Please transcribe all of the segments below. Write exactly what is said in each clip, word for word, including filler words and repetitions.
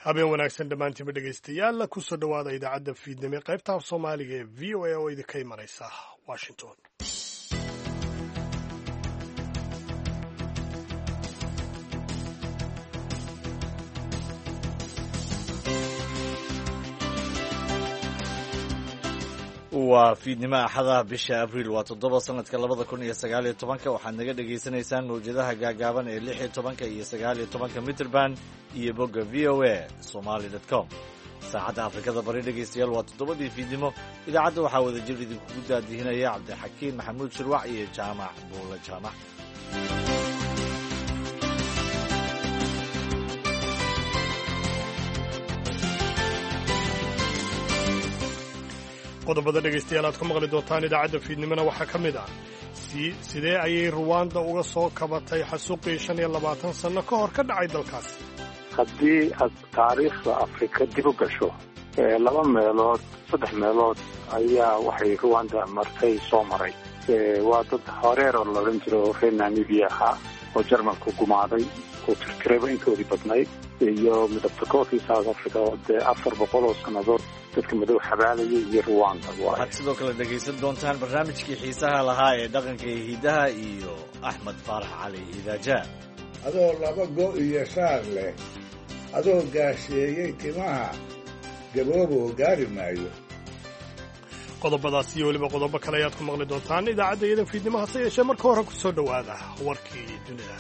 habeen wanaagsan dhammaantiinba dhegaystayaal kusoo dhowaada idaacadda fiidnimo ee qaybta af soomaaliga ee v o a oo idinka imanaysa washington. waa fiidnimo axada bisha abriil waa toddoba sanadka labada kun iyo sagaal iyo tobanka waxaad naga dhagaysanaysaan mawjadaha gaagaaban ee lix iyo tobanka iyo sagaal iyo tobanka mitrband iyo bogga v o a somaly dot com. saacadda afrikada bari dhegaystayaal waa toddobadii fiidnimo. idaacadda waxaa wada jir idinkugu daadihinaya cabdixakiin maxamuud shirwac iyo jaamac buulla jaamac. qodobada dhegaystayaal aad ku maqli doontaan idaacadda fiidnimona waxaa ka mid ah sidee ayay ruwanda uga soo kabatay xasuuqii shan iyo labaatan sanno ka hor ka dhacay dalkaas. haddii aad taariikhda afrika dib u gasho laba meelood saddex meelood ayaa waxay ruwanda martay soo maray. waa dad horeer oo laodhan jiro reer namibia ahaa oo jarmalku gumaaday oo tirtirayba intoodii badnayd, iyo midabta koorkii south africa oo dee afar boqol oo sannadood dadka madow xabaalaya iyo ruwanda. waxaad sidoo kale dhegaysan doontaan barnaamijkii xiisaha lahaa ee dhaqanka iyo hidaha iyo axmed faarax cali idaaja. adoo laba go iyo shaar leh adoo gaasheeyey timaha gabooboo gaari maayo. qodobadaas iyo weliba qodobo kale ayaad ku maqli doontaan idaacadda iyadan fiidnimo, hase yeeshee marka hore ku soo dhowaada warkii dunida.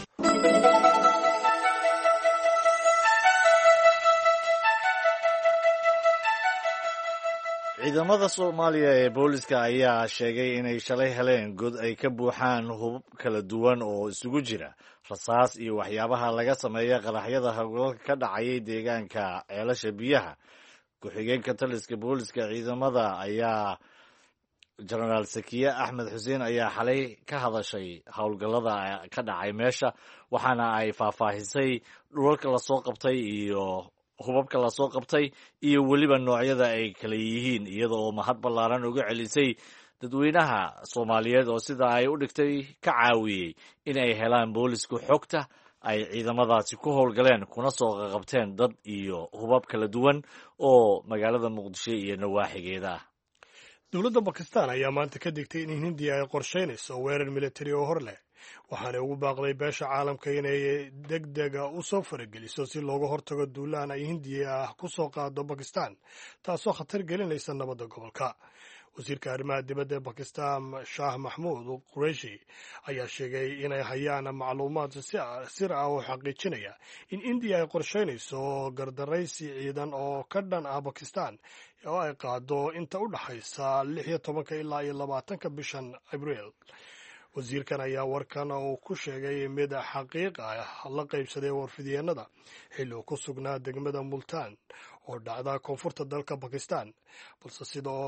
ciidamada soomaaliya ee booliska ayaa sheegay inay shalay heleen god ay ka buuxaan hubab kala duwan oo isugu jira rasaas iyo waxyaabaha laga sameeya qaraxyada howlgalka ka dhacayay deegaanka ceelasha biyaha. ku-xigeenka taliska booliska ciidamada ayaa jenaraal sakiye axmed xuseen ayaa xalay ka hadashay howlgallada ka dhacay meesha, waxaana ay faahfaahisay dhulalka lasoo qabtay iyo hubabka lasoo qabtay iyo weliba noocyada ay kala yihiin, iyada oo mahad ballaaran uga celisay dadweynaha soomaaliyeed oo sida ay u dhigtay ka caawiyey in ay helaan boolisku xogta ay ciidamadaasi ku howlgaleen kuna soo qaqabteen dad iyo hubab kala duwan oo magaalada muqdisho iyo nawaaxigeeda ah. dowladda bakistan ayaa maanta ka digtay in hindiya ay qorshaynayso weerar militari oo hor leh, waxaanay ugu baaqday beesha caalamka inay deg dega u soo farageliso si looga hortago duulaan ay hindiya ah ku soo qaado bakistan, taasoo khatar gelinaysa nabadda gobolka. wasiirka arrimaha dibadda ee bakistan shaah maxmuud qureshi ayaa sheegay inay hayaan macluumaad sir ah oo xaqiijinaya in indiya ay qorshaynayso gardaraysi ciidan oo ka dhan ah bakistan oo ay qaado inta u dhaxaysa lix iyo tobanka ilaa iyo labaatanka bishan abriil. wasiirkan ayaa warkan uu ku sheegay mid xaqiiq ah la qaybsaday warfidyeenada xilli uu ku sugnaa degmada multaan oo dhacda koonfurta dalka bakistan, balse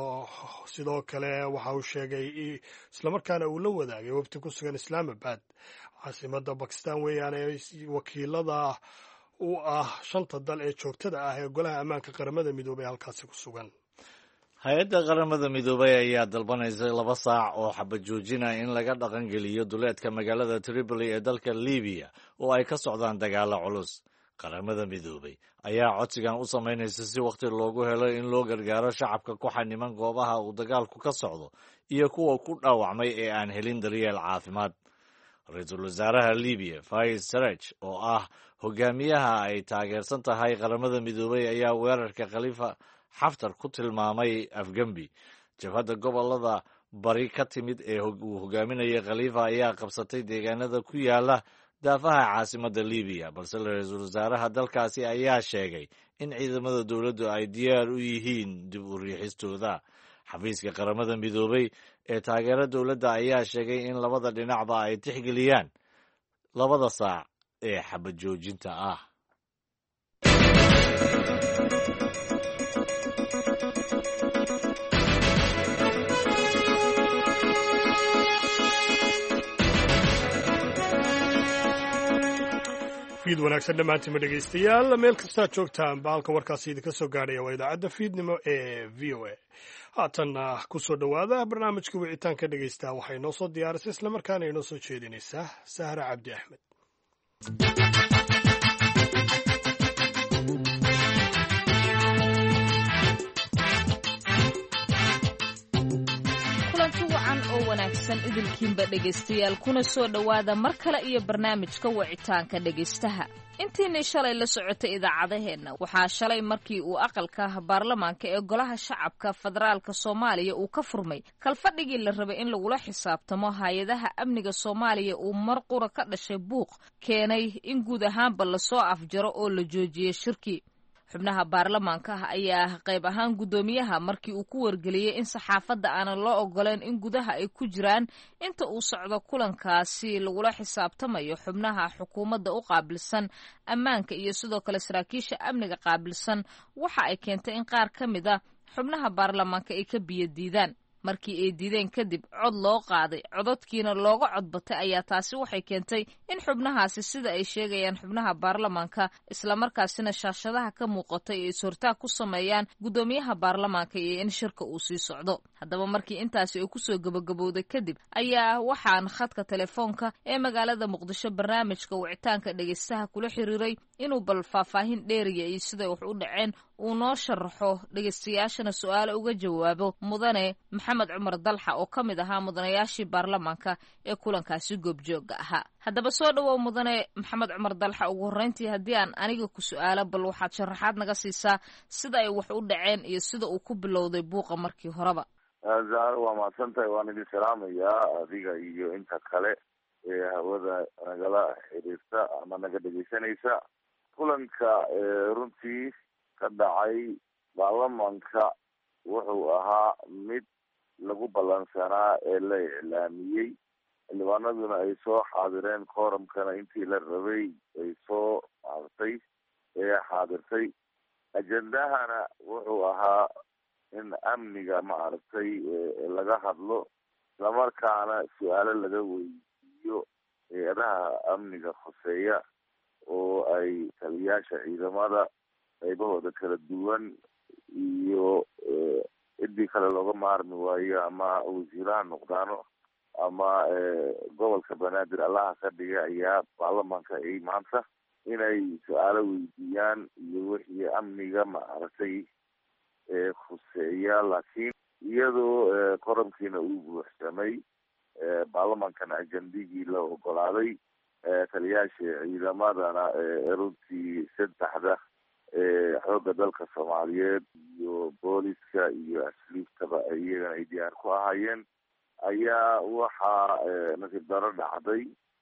sidoo kale waxa uu sheegay islamarkaana uu la wadaagay wafdi ku sugan islaamabad, caasimadda bakistan weeyaane wakiilada u ah shanta dal ee joogtada ah ee golaha ammaanka qaramada midoobay halkaasi ku sugan. hay-adda qaramada midoobay ayaa dalbanaysa laba saac oo xabad joojina in laga dhaqangeliyo duleedka magaalada tripoli ee dalka libiya oo ay ka socdaan dagaalo culus. qaramada midoobay ayaa codsigan u samaynaysa si wakhti loogu helo in loo gargaaro shacabka ku xaniman goobaha uu dagaalku ka socdo iyo kuwa ku dhaawacmay ee aan helin daryeel caafimaad. ra-iisul wasaaraha libiya fayez saraj oo ah hogaamiyaha ay taageersan tahay qaramada midoobay ayaa weerarka khaliifa xaftar ku tilmaamay afgembi. jabhadda gobolada bari ka timid ee uu hogaaminayay khaliifa ayaa qabsatay deegaanada ku yaala daafaha caasimadda libiya, balse ra-iisul wasaaraha dalkaasi ayaa sheegay in ciidamada dowladdu ay diyaar u yihiin dib u riixistooda. xafiiska qaramada midoobay ee taageera dowladda ayaa sheegay in labada dhinacba ay tixgeliyaan labada saac ee xabad joojinta ah. fiid wanaagsan dhammaantiinma dhegaystayaal, meel kastaa joogtaan ba halka warkaasi idinka soo gaadhaya waa idaacadda fiidnimo ee v o a. haatanna ku soo dhowaada barnaamijka wicitaanka dhegaysta waxay noo soo diyaarisay islamarkaana inoo soo jeedinaysaa sahra cabdi axmed. wacan oo wanaagsan idilkiinba dhegaystayaal kuna soo dhowaada mar kale iyo barnaamijka wicitaanka dhegaystaha. intiinii shalay la socotay idaacadaheenna waxaa shalay markii uu aqalka baarlamaanka ee golaha shacabka federaalka Soomaaliya uu ka furmay kalfadhigii la rabay in lagula xisaabtamo hay'adaha amniga Soomaaliya uu mar qura ka dhashay buuq keenay in guud ahaanba la soo afjaro oo la joojiyay shirki. xubnaha baarlamaanka ayaa qayb ahaan gudoomiyaha markii uu ku wargeliyay in saxaafadda aanan loo ogoleen in gudaha ay ku jiraan inta uu socdo kulankaasi lagula xisaabtamayo xubnaha xukuumadda u qaabilsan ammaanka iyo sidoo kale saraakiisha amniga qaabilsan waxa ay keentay in qaar ka mid a xubnaha baarlamaanka ay ka biyo diidaan. markii ay diideen kadib cod loo qaaday cododkiina looga codbatay ayaa taasi waxay keentay in xubnahaasi sida ay sheegayaan xubnaha baarlamaanka islamarkaasina shaashadaha ka muuqatay ay is-hortaag ku sameeyaan gudoomiyaha baarlamaanka iyo in shirka uu sii socdo. haddaba markii intaasi ay kusoo gabagabowday kadib ayaa waxaan khadka telefoonka ee magaalada muqdisho barnaamijka wicitaanka dhegaystaha kula xiriiray inuu bal faahfaahin dheeriya iyo siday wax u dhaceen uu noo sharaxo dhegaystayaashana su-aalo uga jawaabo mudane maxamed cumar dalxa oo ka mid ahaa mudanayaashii baarlamaanka ee kulankaasi goobjooga ahaa. haddaba soo dhawow mudane maxamed cumar dalxa, ugu horreyntii haddii aan aniga ku su-aalo bal waxaad sharaxaad naga siisaa sida ay wax u dhaceen iyo sida uu ku bilowday buuqa markii horeba. zahra waa mahadsan tahay, waan idin salaamayaa adiga iyo inta kale ee hawada nagala xiriirta ama naga dhegeysanaysa. kulanka runtii ka dhacay baarlamaanka wuxuu ahaa mid lagu ballansanaa ee la iclaamiyey, xildhibaanaduna ay soo xaadireen, kooramkana intii la rabay ay soo maartay ee xaadirtay. ajendahana wuxuu ahaa in amniga maaragtay laga hadlo, islamarkaana su-aalo laga weydiiyo hay-adaha amniga khuseeya oo ay taliyaasha ciidamada qaybahooda kala duwan iyo ciddii kale looga maarmi waayo, ama wasiiraha noqdaano ama gobolka banaadir allaha ka dhiga, ayaa baarlamaanka ay maanta inay su-aalo weydiiyaan iyo wixii amniga maaragtay khuseeya. laakiin iyadoo koramkiina uu buuxsamay, baarlamaankana ajendigii la ogolaaday, taliyaasha ciidamadana runtii saddexda xoogga dalka Soomaaliyeed iyo booliska iyo asluubtaba iyagana ay diyaar ku ahaayeen, ayaa waxaa nasiib daro dhacday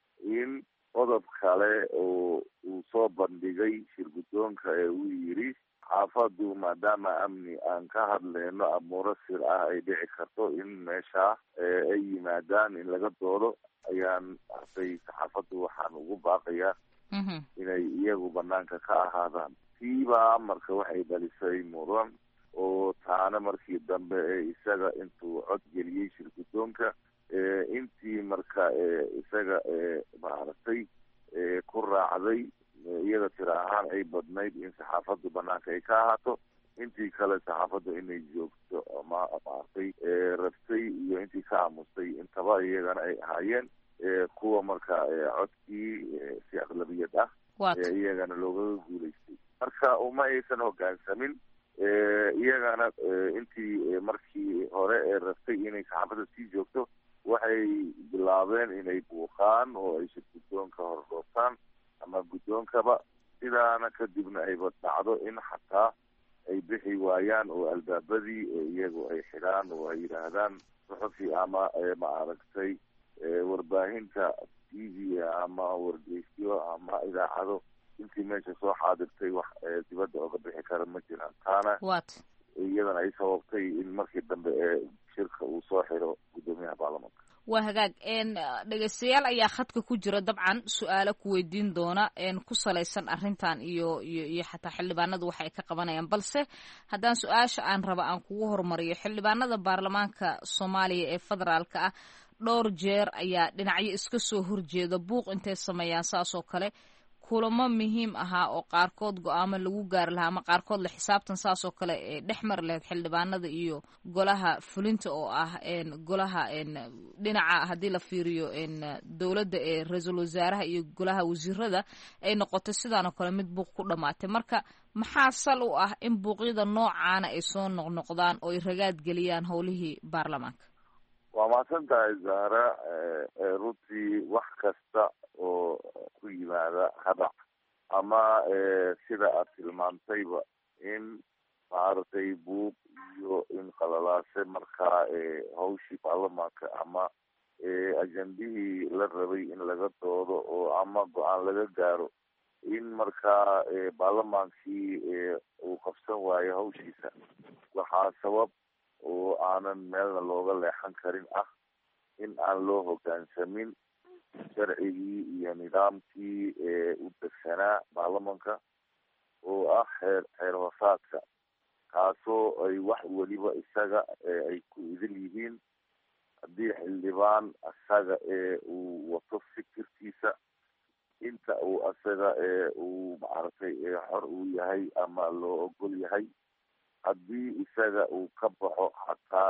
in qodob kale oo uu soo bandhigay shir guddoonka ee uu yidhi xaafadu maadaama amni aan ka hadleyno amuuro sir ah ay dhici karto in meesha ay yimaadaan in laga doodo, ayaan arday saxaafaddu waxaan ugu baaqayaa inay iyagu banaanka ka ahaadaan. tiibaa marka waxay dhalisay muran oo taana markii dambe ee isaga intuu cod geliyey shir guddoonka intii marka isaga maaragtay ku raacday, iyada tira ahaan ay badnayd in saxaafaddu banaanka ay ka ahaato, intii kale saxaafaddu inay joogto ama maaragtay rabtay iyo intii ka aamustay intaba iyagana ay ahaayeen kuwa marka codkii si aqlabiyad ah iyagana loogaga guulaystay. marka uma aysan hoggaansamin, iyagana intii markii hore ee rabtay inay saxaafadda sii joogto waxay bilaabeen inay buuqaan oo ay shir guddoonka hordhooftaan ama guddoonkaba, sidaana kadibna ayba dhacdo in xataa ay bixi waayaan oo albaabadii iyagu ay xidhaan oo ay yidhaahdaan suxufi ama maaragtay warbaahinta t v ama wargeysyo ama idaacado intii meesha soo xaadirtay wax dibadda oga bixi kara ma jiraan. taana iyadana ay sababtay in markii dambe ee shirka uu soo xiro guddoomiyaha baarlamaanka. waa hagaag dhegaystayaal ayaa khadka ku jira dabcan su-aalo ku weydiin doona ku salaysan arrintan iyo iyo iyo xataa xildhibaanadu waxa ay ka qabanayaan, balse haddaan su-aasha aan raba aan kugu horumariyo, xildhibaanada baarlamaanka Soomaaliya ee federaalka ah dhowr jeer ayaa dhinacyo iska soo horjeeda buuq intay sameeyaan saas oo kale kulamo muhiim ahaa oo qaarkood go-aamo lagu gaari lahaa ama qaarkood la xisaabtan saas oo kale ee dhex mari lahayd xildhibaanada iyo golaha fulinta oo ah golaha dhinaca haddii la fiiriyo dowladda ee ra-iisul wasaaraha iyo golaha wasiirada ay noqotay sidaan oo kale mid buuq ku dhamaatay. marka maxaa sal u ah in buuqyada noocaana ay soo noqnoqdaan oo ay ragaad geliyaan howlihii baarlamaanka? waa mahadsan tahay zahra. runtii wax kasta oo ku yimaada hadac ama sida aad tilmaantayba in maaragtay buuq iyo in qalalaase markaa hawshii baarlamaanka ama ajendihii la rabay in laga doodo oo ama go-aan laga gaaro in markaa baarlamaankii uu qabsan waayo hawshiisa. waxaa sabab oo aanan meelna looga leexan karin ah in aan loo hoggaansamin sharcigii iyo nidaamkii u degsanaa baarlamanka oo ah xeer xeer hoosaadka, kaasoo ay wax weliba isaga ay ku idil yihiin. haddii xildhibaan isaga uu wato fikirkiisa, inta uu isaga uu maaragtay xor uu yahay ama loo ogol yahay, haddii isaga uu ka baxo xataa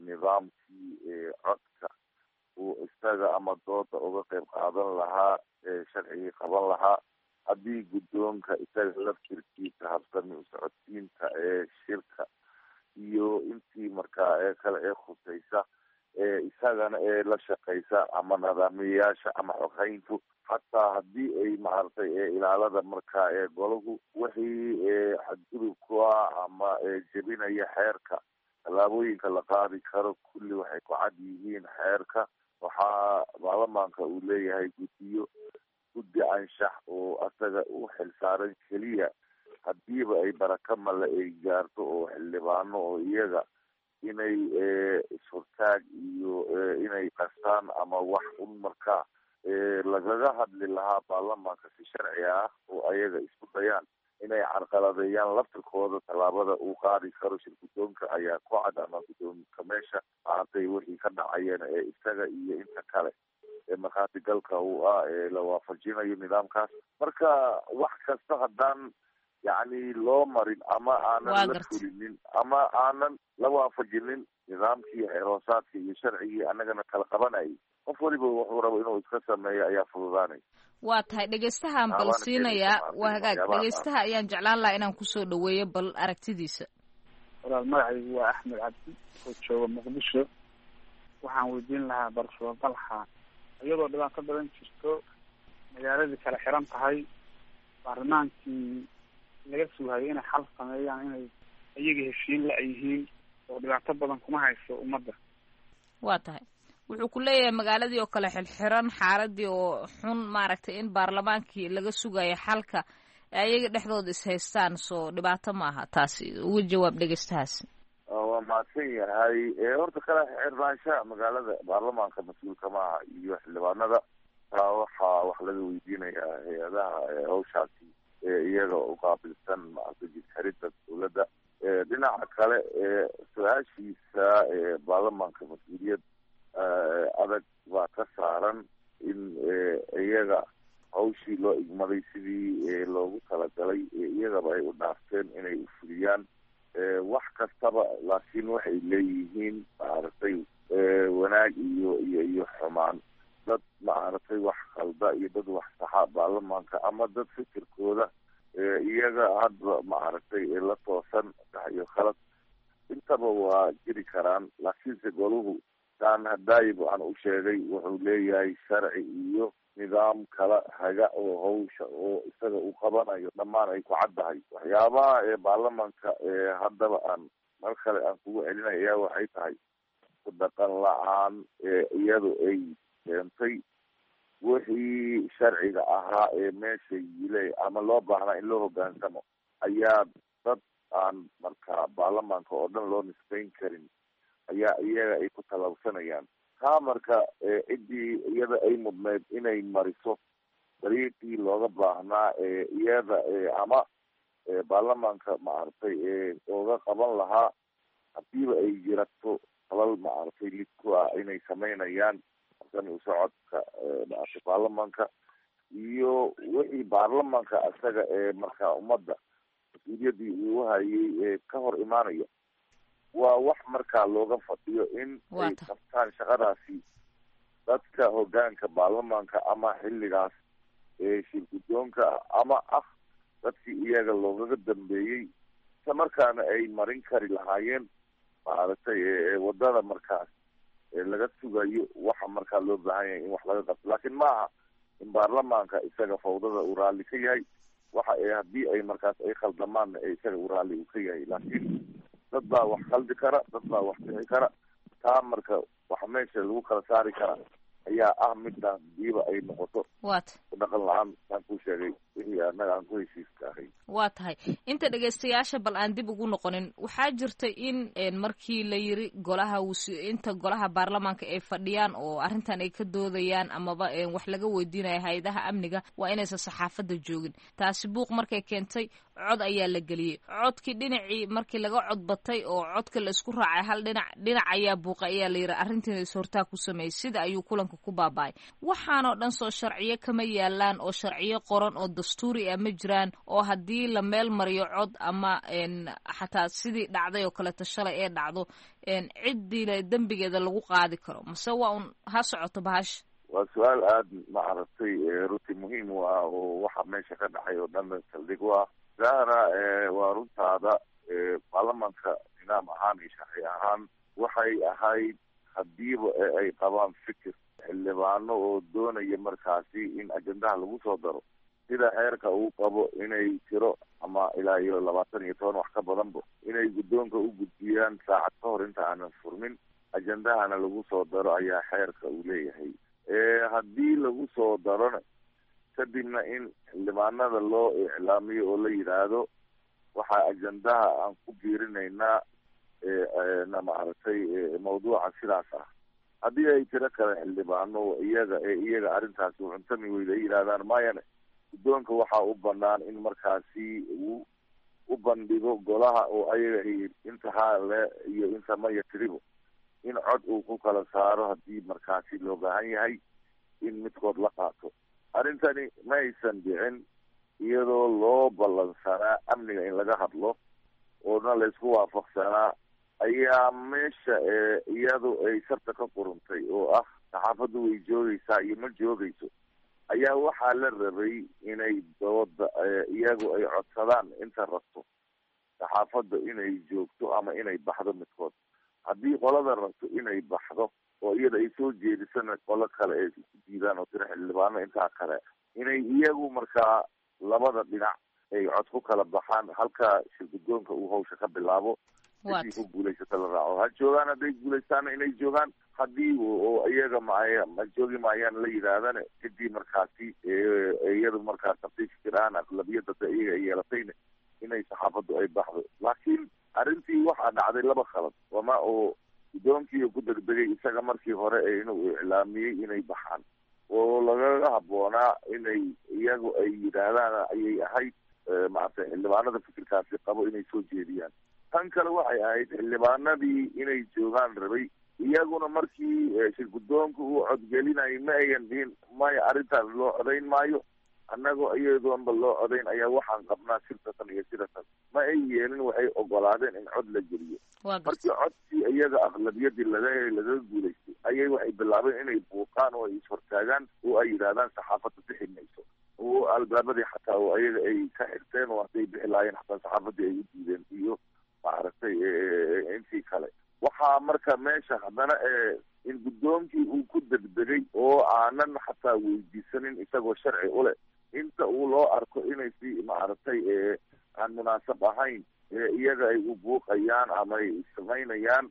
nidaamkii codka uu isaga ama dooda uga qayb qaadan lahaa, sharcigii qaban lahaa, haddii guddoonka isaga laftirkiisa habsami u socodsiinta ee shirka iyo intii markaa ee kale ee khusaysa isagana ee la shaqaysa ama nidaamiyayaasha ama xogeyntu, xataa haddii ay maaragtay ilaalada markaa ee golahu wixii xadgudub ku ah ama jebinaya xeerka, tallaabooyinka la qaadi karo kulli waxay ku cad yihiin xeerka. waxaa baarlamaanka uu leeyahay guddiyo guddi anshax oo asaga u xilsaaran keliya hadiiba ay baraka male ay gaarto oo xildhibaano oo iyaga inay ishortaag iyo inay qastaan ama wax un markaa lagaga hadli lahaa baarlamaanka si sharci ah oo ayaga isku dayaan inay carqaladeeyaan laftirkooda. tallaabada uu qaadi karo shir guddoonka ayaa ku cad ama guddoonka meesha maaragtay wixii ka dhacayeen ee isaga iyo inta kale ee markhaati galka uu ah ee la waafajinayo nidaamkaas. marka wax kasta haddaan yacni loo marin ama aanan la fulinin ama aanan la waafajinin nidaamkii xeer hoosaadka iyo sharcigii annagana kala qabanayay, qof waliba wuxuu rabo inuu iska sameeyo ayaa fududaanay. waa tahay dhegeystahaan bal siinayaa waa hagaag dhegeystaha ayaan jeclaan lahaa inaan kusoo dhaweeyo bal aragtidiisa. walaal magacaygu waa axmed cabdi oo jooga muqdisho. waxaan weydiin lahaa bal suuragalxa iyadoo dhibaato badan jirto, magaaladii kala xiran tahay, baarlamaankii laga sugayo inay xal sameeyaan inay iyaga heshiin la yihiin oo dhibaato badan kuma hayso ummadda. waa tahay wuxuu ku leeyahay magaaladii oo kale xilxiran, xaaladii oo xun, maaragtay in baarlamaankii laga sugayo xalka ayaga dhexdooda is haystaan, soo dhibaato maaha taasi. uga jawaab dhegeystahaasi. waa mahadsan yahay. horta kala xirnaanshaha magaalada baarlamaanka mas-uulka maaha iyo xildhibaanada, taa waxaa wax laga weydiinayaa hay-adaha hawshaasi iyaga uqaabilsan maaragtay jidxirida dawladda. dhinaca kale su-aashiisa baarlamaanka mas-uuliyad adag baa ka saaran in iyaga hawshii loo igmaday sidii loogu talagalay iyagaba ay u dhaafteen inay u fuliyaan wax kastaba, laakiin waxay leeyihiin maaragtay wanaag iyo iyo iyo xumaan. dad maaragtay wax khalda iyo dad wax saxa baarlamaanka ama dad fikirkooda iyaga hadba maaragtay la toosan iyo khalad intaba waa jiri karaan. laakiinse goluhu taan hadaayib aan u sheegay wuxuu leeyahay sharci iyo nidaam kala haga oo hawsha oo isaga uu qabanayo dhammaan ay ku caddahay. waxyaabaha ee baarlamaanka haddaba aan mar kale aan kugu celinay ayaa waxay tahay ku dhaqan la-aan iyadu ay keentay wixii sharciga ahaa ee meesha yile ama loo baahnaa in loo hoggaansamo ayaa dad aan markaa baarlamaanka oo dhan loo nisbayn karin ayaa iyaga ay ku talawsanayaan. taa marka ciddii iyada ay mudneyd inay mariso dariiqii looga baahnaa iyada ama baarlamaanka maaragtay ooga qaban lahaa hadiiba ay jirato falal maaragtay lid ku ah inay samaynayaan habsami u socodka maaragtay baarlamaanka iyo wixii baarlamaanka isaga ee markaa ummadda mas-uuliyadii uu hayay ka hor imaanaya. waa wax markaa looga fadhiyo in ay qabtaan shaqadaasi dadka hoggaanka baarlamaanka ama xilligaas shir guddoonka ama ah dadkii iyaga loogaga dambeeyey, isla markaana ay marin kari lahaayeen maaragtay wadada markaas laga sugayo waxa markaa loo baahan yahay in wax laga qabto laakiin ma aha in baarlamaanka isaga fawdada uu raalli ka yahay waxa haddii ay markaas ay khaldamaanna isaga uu raalli uu ka yahay laakiin dad baa wax khaldi kara dad baa wax bixi kara taa marka waxa meesha lagu kala saari kara ayaa ah midaan diiba ay noqoto wat dhaqan la-aan aan ku sheegay wixii annaga aan ku heshiiska ahay waa tahay inta dhegaystayaasha bal aan dib ugu noqonin waxaa jirta in markii la yiri golaha inta golaha baarlamaanka ay fadhiyaan oo arrintan ay ka doodayaan amaba wax laga weydiinayo hay-adaha amniga waa inaysan saxaafadda joogin taasi buuq markay keentay cod ayaa la geliyey codkii dhinacii markii laga codbatay oo codka la isku raacay hal dhinac dhinac ayaa buuqa ayaa la yiri arrintiina is-hortaa ku sameeyey sida ayuu kulanka ku baaba'ay waxaanoo dhan soo sharciyo kama yaalaan oo sharciyo qoran oo dastuuri ah ma jiraan oo haddii la meel mariyo cod ama xataa sidii dhacday oo kaleeto shalay ee dhacdo ciddiina dembigeeda lagu qaadi karo mase waa un ha socoto bahasha waa su-aal aada maaragtay runtii muhiim u ah oo waxa meesha ka dhacay oo dhan saldhig u ah zahra waa runtaada baarlamaanka nidaam ahaan iyo sharci ahaan waxay ahayd hadiiba ay qabaan fikir xildhibaano oo doonaya markaasi in ajendaha lagu soo daro sida xeerka uu qabo inay tiro ama ilaa iyo labaatan iyo toban wax ka badanba inay guddoonka u gudbiyaan saacad ka hor inta aanan furmin ajendahana lagu soo daro ayaa xeerka uu leeyahay haddii lagu soo darona kadibna in xildhibaanada loo iclaamiyo oo la yidhaahdo waxaa ajendaha aan ku biirinaynaa na maaragtay mawduuca sidaas ah haddii ay tiro kale xildhibaano iyaga ee iyaga arrintaasi u cuntami weyda ay yidhahdaan mayane guddoonka waxaa u banaan in markaasi uu u bandhigo golaha oo ayaga ay inta haale iyo inta maya tiribo in cod uu ku kala saaro haddii markaasi loo baahan yahay in midkood la qaato arrintani ma aysan dhicin iyadoo loo ballansanaa amniga in laga hadlo oona laysku waafaqsanaa ayaa meesha iyadu ay sarta ka quruntay oo ah saxaafaddu way joogaysaa iyo ma joogayso ayaa waxaa la rabay inay dooda iyagu ay codsadaan inta rabto saxaafadda inay joogto ama inay baxdo midkood haddii qolada rabto inay baxdo oo iyada ay soo jeedisana qolo kale ay ku diidaan oo tiro xildhibaano intaa kale inay iyagu markaa labada dhinac ay cod ku kala baxaan halka shir guddoonka uu hawsha ka bilaabo hadii ku guulaysata la raaco ha joogaan hadday guulaystaana inay joogaan haddii oo iyaga maay ma joogi maayaan la yidhaahdana kadib markaasi iyadu markaa tartiib aan aqlabiyada da iyaga ay yeelatayna inay saxaafaddu ay baxdo laakiin arrintii waxaa dhacday laba khalad wama oo guddoonkii ku degdegay isaga markii hore inuu iclaamiyey inay baxaan oo lagaga habboonaa inay iyagu ay yidhaahdaan ayay ahayd maaragtay xildhibaanada fikirkaasi qabo inay soo jeediyaan tan kale waxay ahayd xildhibaanadii inay joogaan rabay iyaguna markii shir guddoonka uu codgelinayay ma ayan dhihin maya arrintaas loo codayn maayo annagoo iyadoonba loo codayn ayaa waxaan qabnaa sirtatan iyo siratan ma ay yeelin waxay ogolaadeen in cod la geliyo markii codkii iyaga aqlabiyadii laga laga guulaystay ayay waxay bilaabeen inay buuqaan oo ay ishortaagaan oo ay yidhaahdaan saxaafadda bixi mayso oo albaabadii xataa oo iyaga ay ka xirteen oo hadday bixi lahaayeen xataa saxaafadii ay u diideen iyo maaragtay intii kale waxaa marka meesha haddana in guddoonkii uu ku degdegay oo aanan xataa weydiisanin isagoo sharci u leh inta uu loo arko inay si maaragtay aan munaasab ahayn iyaga ay u buuqayaan ama ay samaynayaan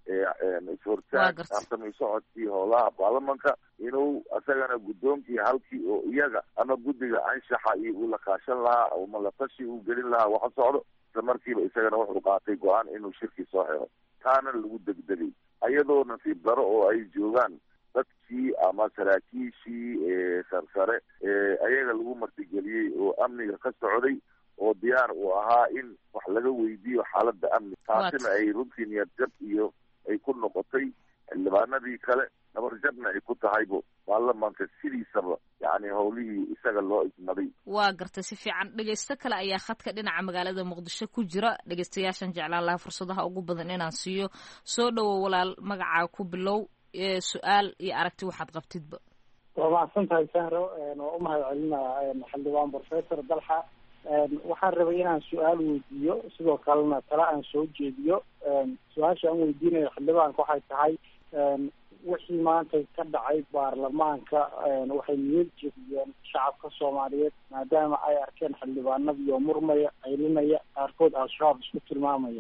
ishortaag tartamay socodkii howlaha baarlamanka inuu isagana guddoonkii halkii oo iyaga ama guddiga anshaxa iyo uu la kaashan lahaa ama la tashi uu gelin lahaa waxa socdo isla markiiba isagana wuxuu qaatay go-aan inuu shirkii soo xiro taana lagu degdegay ayadoo nasiib daro oo ay joogaan dadkii ama saraakiishii sarsare ayaga lagu martigeliyey oo amniga ka socday oo diyaar uu ahaa in wax laga weydiiyo xaaladda amni taasina ay runtii niyad jab iyo ay ku noqotay xildhibaanadii kale nabarjabna ay ku tahaybo baarlamaanka sidiisaba yani howlihii isaga loo igmaday waa gartay si fiican dhegaysto kale ayaa khadka dhinaca magaalada muqdisho ku jira dhegaystayaashan jeclaan lahaa fursadaha ugu badan inaan siiyo soo dhowow walaal magacaa ku bilow su-aal iyo aragti waxaad qabtidba waa mahadsan tahay sahro waa umahad celinaa xildhibaan professor dalxa waxaan rabay inaan su-aal weydiiyo sidoo kalena tala aan soo jeediyo su-aasha aan weydiinayo xildhibaanka waxay tahay wixii maanta ka dhacay baarlamaanka waxay niyad jebiyeen shacabka soomaaliyeed maadaama ay arkeen xildhibaanadii oo murmaya qaylinaya qaarkood al-shabaab isku tilmaamaya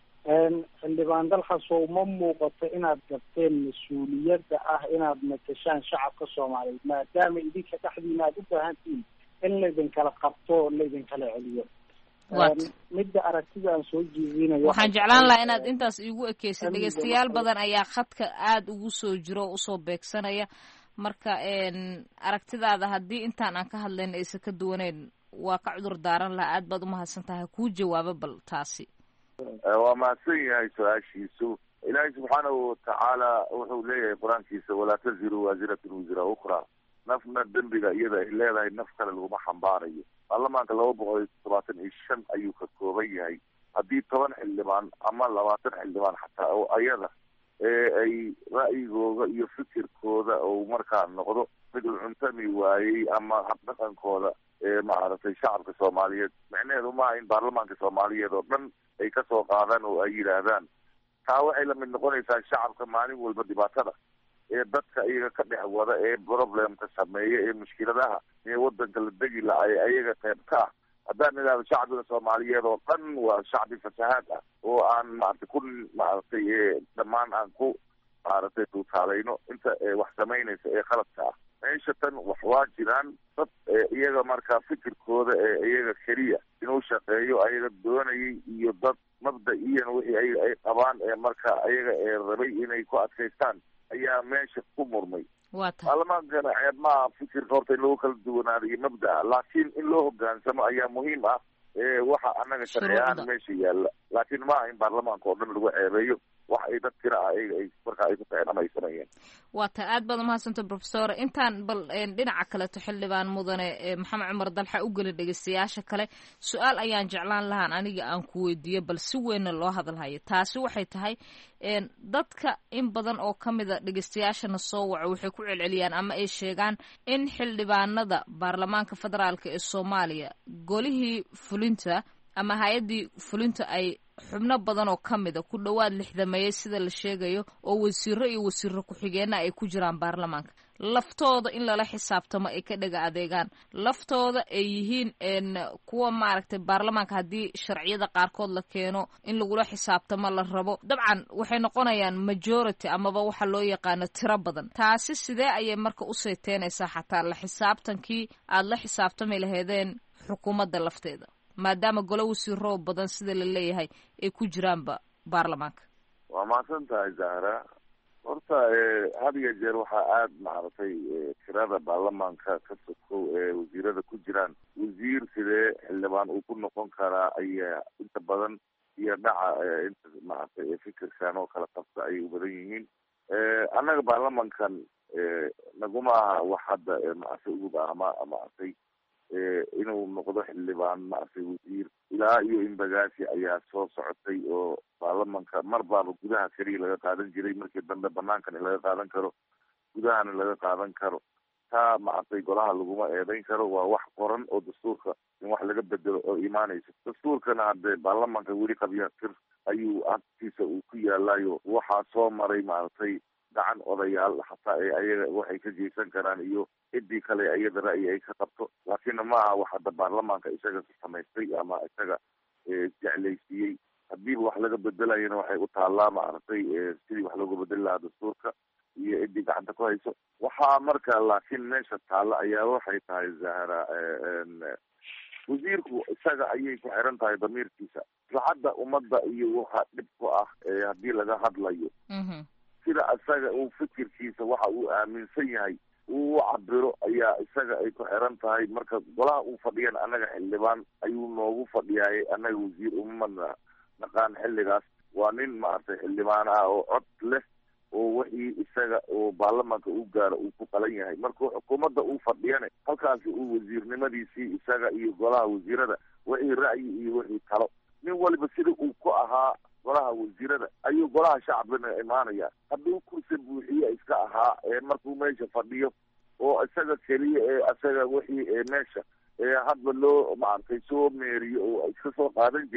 xildhibaan dalxasow ma muuqato inaad gabteen mas-uuliyadda ah inaad matashaan shacabka soomaaliyeed maadaama idinka dhexdiina aad u baahantihiin in laydinkala qabto o laydinkala celiyo midda aragtida aan soo jeedinayo waxaan jeclaan lahaa inaad intaas iigu ekeysid dhegeystayaal badan ayaa khadka aada ugu soo jiro o usoo beegsanaya marka aragtidaada haddii intaan aan ka hadlayn aysan ka duwaneyn waa ka cudur daaran lahaa aad baad umahadsan tahay kuu jawaabo bal taasi waa mahadsan yahay su-aashiisu ilaahay subxaanahu watacaala wuxuu leeyahay qur-aankiisa walaa taziru waasiratun wisra ukra nafna dembiga iyada ay leedahay naf kale laguma xambaarayo baarlamaanka laba boqol iyo todobaatan iyo shan ayuu ka kooban yahay haddii toban xildhibaan ama labaatan xildhibaan xataa oo ayada ee ay ra'yigooda iyo fikirkooda oo markaa noqdo mid uu cuntami waayey ama habdhaqankooda ee maaragtay shacabka soomaaliyeed micnaheedu maaha in baarlamaanka soomaaliyeed oo dhan ay kasoo qaadaan oo ay yidhaahdaan taa waxay lamid noqonaysaa shacabka maalin walba dhibaatada ee dadka iyaga ka dhex wada ee problemka sameeya ee mushkiladaha ee wadanka la degi la ay ayaga qayb ka ah haddaan idhaahdo shacbiga soomaaliyeed oo dhan waa shacbi fasahaad ah oo aan maaragtay ku maaragtay dhammaan aan ku maaragtay tuutaalayno inta wax samaynaysa ee qaladka ah meesha tan wax waa jiraan dad iyaga markaa fikirkooda ee iyaga keliya inuu shaqeeyo ayaga doonayay iyo dad mabda-iyan wixii ay ay qabaan ee marka ayaga ee rabay inay ku adkaystaan ayaa meesha ku murmay baarlamaankana ceeb maaha fikirka horta in lagu kala duwanaado iyo mabda-a laakiin in loo hogaansamo ayaa muhiim ah ee waxa annaga sharci ahaan meesha yaalla laakiin maaha in baarlamaanka oo dhan lagu ceebeeyo wax ay dad tira ah ay marka ay ku taceen ama ay sameeyeen waa ta aad baad umahadsanta professor intaan bal dhinaca kaleto xildhibaan mudane maxamed cumar dalxa u gelin dhegeystayaasha kale su-aal ayaan jeclaan lahaan aniga aan ku weydiiyo bal si weynna loo hadalhayo taasi waxay tahay dadka in badan oo kamida dhegeystayaashana soo waco waxay ku celceliyaan ama ay sheegaan in xildhibaanada baarlamaanka federaalka ee soomaaliya golihii fulinta ama hay-addii fulinta ay xubno badan oo ka mida ku dhowaad lixdameeyey sida la sheegayo oo wasiiro iyo wasiiro ku-xigeenna ay ku jiraan baarlamaanka laftooda in lala xisaabtamo ay ka dhega adeegaan laftooda ay yihiin kuwa maaragtay baarlamaanka haddii sharciyada qaarkood la keeno in lagula xisaabtamo la rabo dabcan waxay noqonayaan majority amaba waxa loo yaqaano tiro badan taasi sidee ayay marka u sayteynaysaa xataa la xisaabtankii aada la xisaabtami laheedeen xukuumadda lafteeda maadaama golo wasiiro badan sida la leeyahay ay ku jiraanba baarlamaanka waa mahadsan tahay zahra horta had iyo jeer waxaa aada maaragtay tirada baarlamaanka ka sokow ee wasiirada ku jiraan wasiir sidee xildhibaan uu ku noqon karaa ayaa inta badan iyo dhaca inta maaragtay fikirkan oo kala qabta ayay u badan yihiin annaga baarlamankan naguma aha wax hadda maaragtay ugu baahma maaragtay inuu noqdo xildhibaan maaragtay wasiir ilaa iyo inbagaasi ayaa soo socotay oo baarlamanka mar baaba gudaha keliya laga qaadan jiray markii dambe banaankana laga qaadan karo gudahana laga qaadan karo taa maaragtay golaha laguma eedeyn karo waa wax qoran oo dastuurka in wax laga bedelo oo imaanaysa dastuurkana hadde baarlamanka weli qabya tir ayuu agtiisa uu ku yaalayo waxaa soo maray maaragtay gacan odayaal hataa ee ayaga waxay ka geysan karaan iyo ciddii kale iyada ra'yi ay ka qabto laakiin ma aha wax hadda baarlamaanka isaga samaystay ama isaga jeclaysiiyey hadiiba wax laga bedelayana waxay u taallaa maaragtay sidii wax looga bedeli lahaa dastuurka iyo ciddii gacanta ku hayso waxaa marka laakiin meesha taalla ayaa waxay tahay zahra wasiirku isaga ayay ku xiran tahay damiirkiisa lacagda ummadda iyo waxa dhib ku ah haddii laga hadlayo sida isaga uu fikirkiisa waxa uu aaminsan yahay uu u cabiro ayaa isaga ay ku xiran tahay marka golaha uu fadhiyan annaga xildhibaan ayuu noogu fadhiyaayay annaga wasiir uma naqaan xilligaas waa nin maaragtay xildhibaan ah oo cod leh oo wixii isaga oo baarlamaanka u gaaro uu ku qalan yahay markuu xukuumadda uu fadhiyane halkaasi uu wasiirnimadiisii isaga iyo golaha wasiirada wixii ra'yi iyo wixii talo nin waliba sida uu ku ahaa golaha wasiirada ayuu golaha shacbina imaanaya hadduu kursi buuxiye iska ahaa ee markuu meesha fadhiyo oo isaga keliya ee isaga wixii meesha ee hadba loo maaragtay soo meeriyo oo iska soo qaadan jiray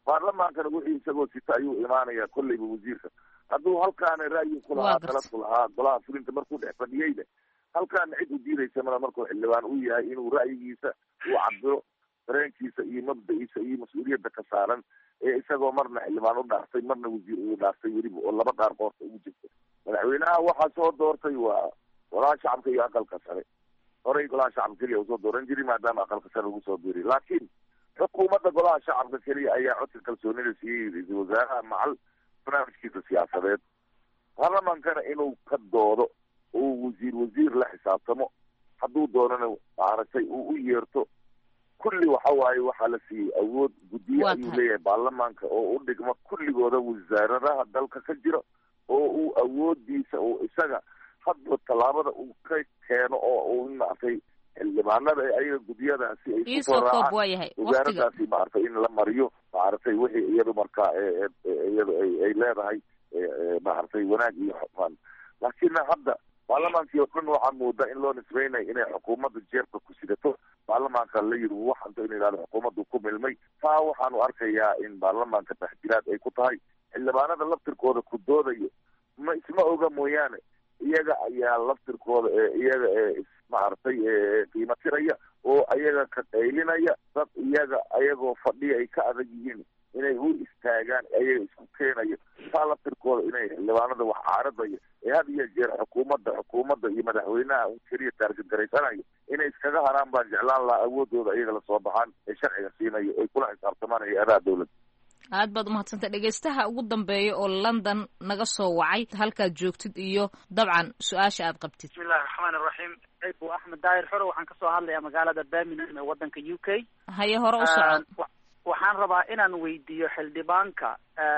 baarlamaankana wixii isagoo sita ayuu imaanayaa kolleyba wasiirka hadduu halkaana ra'yi ku lahaa kala ku lahaa golaha fulinta markuu dhex fadhiyeyna halkaana cid u diidaysa mala markuu xildhibaan u yahay inuu ra'yigiisa uu cabiro dareenkiisa iyo mabda'iisa iyo mas-uuliyadda ka saaran ee isagoo marna xildhibaan u dhaaftay marna wasiir uu dhaaftay weliba oo laba dhaar qoorta ugu jirta madaxweynaha waxaa soo doortay waa golaha shacabka iyo aqalka sare horey golaha shacabka keliya usoo dooran jiri maadaama aqalka sare lagu soo biiriy laakiin xukuumadda golaha shacabka keliya ayaa codka kalsoonida siiyey ra-iisul wasaaraha macal barnaamijkiisa siyaasadeed baarlamaankana inuu ka doodo oo wasiir wasiir la xisaabtamo hadduu doonana maaragtay uu u yeerto kulli waxa waaye waxaa la siiyey awood guddiye ayuu leeyahay baarlamaanka oo u dhigma kulligooda wasaaradaha dalka ka jira oo uu awoodiisa oo isaga hadba tallaabada uu ka keeno oo uu maaragtay xildhibaanada ayaga guddiyadaasi ay kusoo raacaan wasaaradaasi maaragtay in la mariyo maaragtay wixii iyadu markaa iyadu ay ay leedahay maaragtay wanaag iyo xufaan laakiin hadda baarlamaankii oo dhan waxaa moodaa in loo nisbeynayo inay xukuumadda jeebka ku sidato baarlamaanka la yidhi waxanto in yidhahdo xukuumaddu ku milmay taa waxaanu arkayaa in baarlamaanka taxdiiraad ay ku tahay xildhibaanada laftirkooda ku doodayo ma isma oga mooyaane iyaga ayaa laftirkooda ee iyaga ee maaragtay qiimo tiraya oo iyaga ka qaylinaya dad iyaga ayagoo fadhiya ay ka adag yihiin inay u istaagaan ayaga isku keenayo taa laftirkooda inay xildhibaanada wax caaradaya ee had iyo jeer xukuumadda xukuumadda iyo madaxweynaha un keliya taargad garaysanayo inay iskaga haraan baan jeclaan lahaa awoodooda iyaga lasoo baxaan ee sharciga siinayo ay kula xisaabtamaan hay-adaha dawladda aad baad umahadsantay dhegaystaha ugu dambeeya oo london naga soo wacay halkaad joogtid iyo dabcan su-aasha aad qabtid bismillahi raxmaani raxiim bu axmed daahir xore waxaan kasoo hadlayaa magaalada birmingham ee wadanka u k haye hore u socod waxaan rabaa inaan weydiiyo xildhibaanka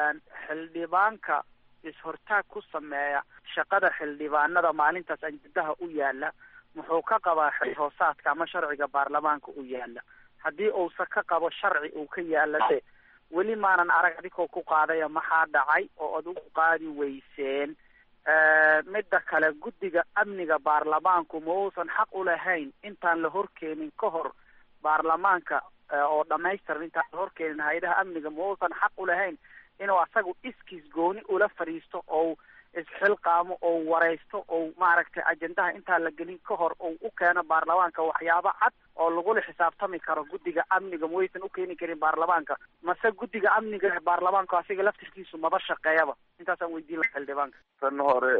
xildhibaanka is-hortaag ku sameeya shaqada xildhibaanada maalintaas anjadaha u yaala muxuu ka qabaa xilhoosaadka ama sharciga baarlamaanka u yaala haddii uusa ka qabo sharci uu ka yaala de weli maanan arag adigoo ku qaadaya maxaa dhacay oo ad ugu qaadi weyseen midda kale guddiga amniga baarlamaanku ma uusan xaq u lahayn intaan la horkeenin ka hor baarlamaanka oo dhamaystiran intaan la horkeenin hay-adaha amniga ma uusan xaq u lahayn inuu asagu iskiis gooni ula fadhiisto oo isxilqaamo oo wareysto oo maaragtay ajendaha intaan la gelin ka hor oo u keeno baarlamaanka waxyaabo cad oo lagula xisaabtami karo guddiga amniga ma waysan u keeni karin baarlamaanka mase guddiga amniga baarlamaanku asiga laftirkiisu maba shaqeeyaba intaasaan weydiin laha xildhibaanka tan hore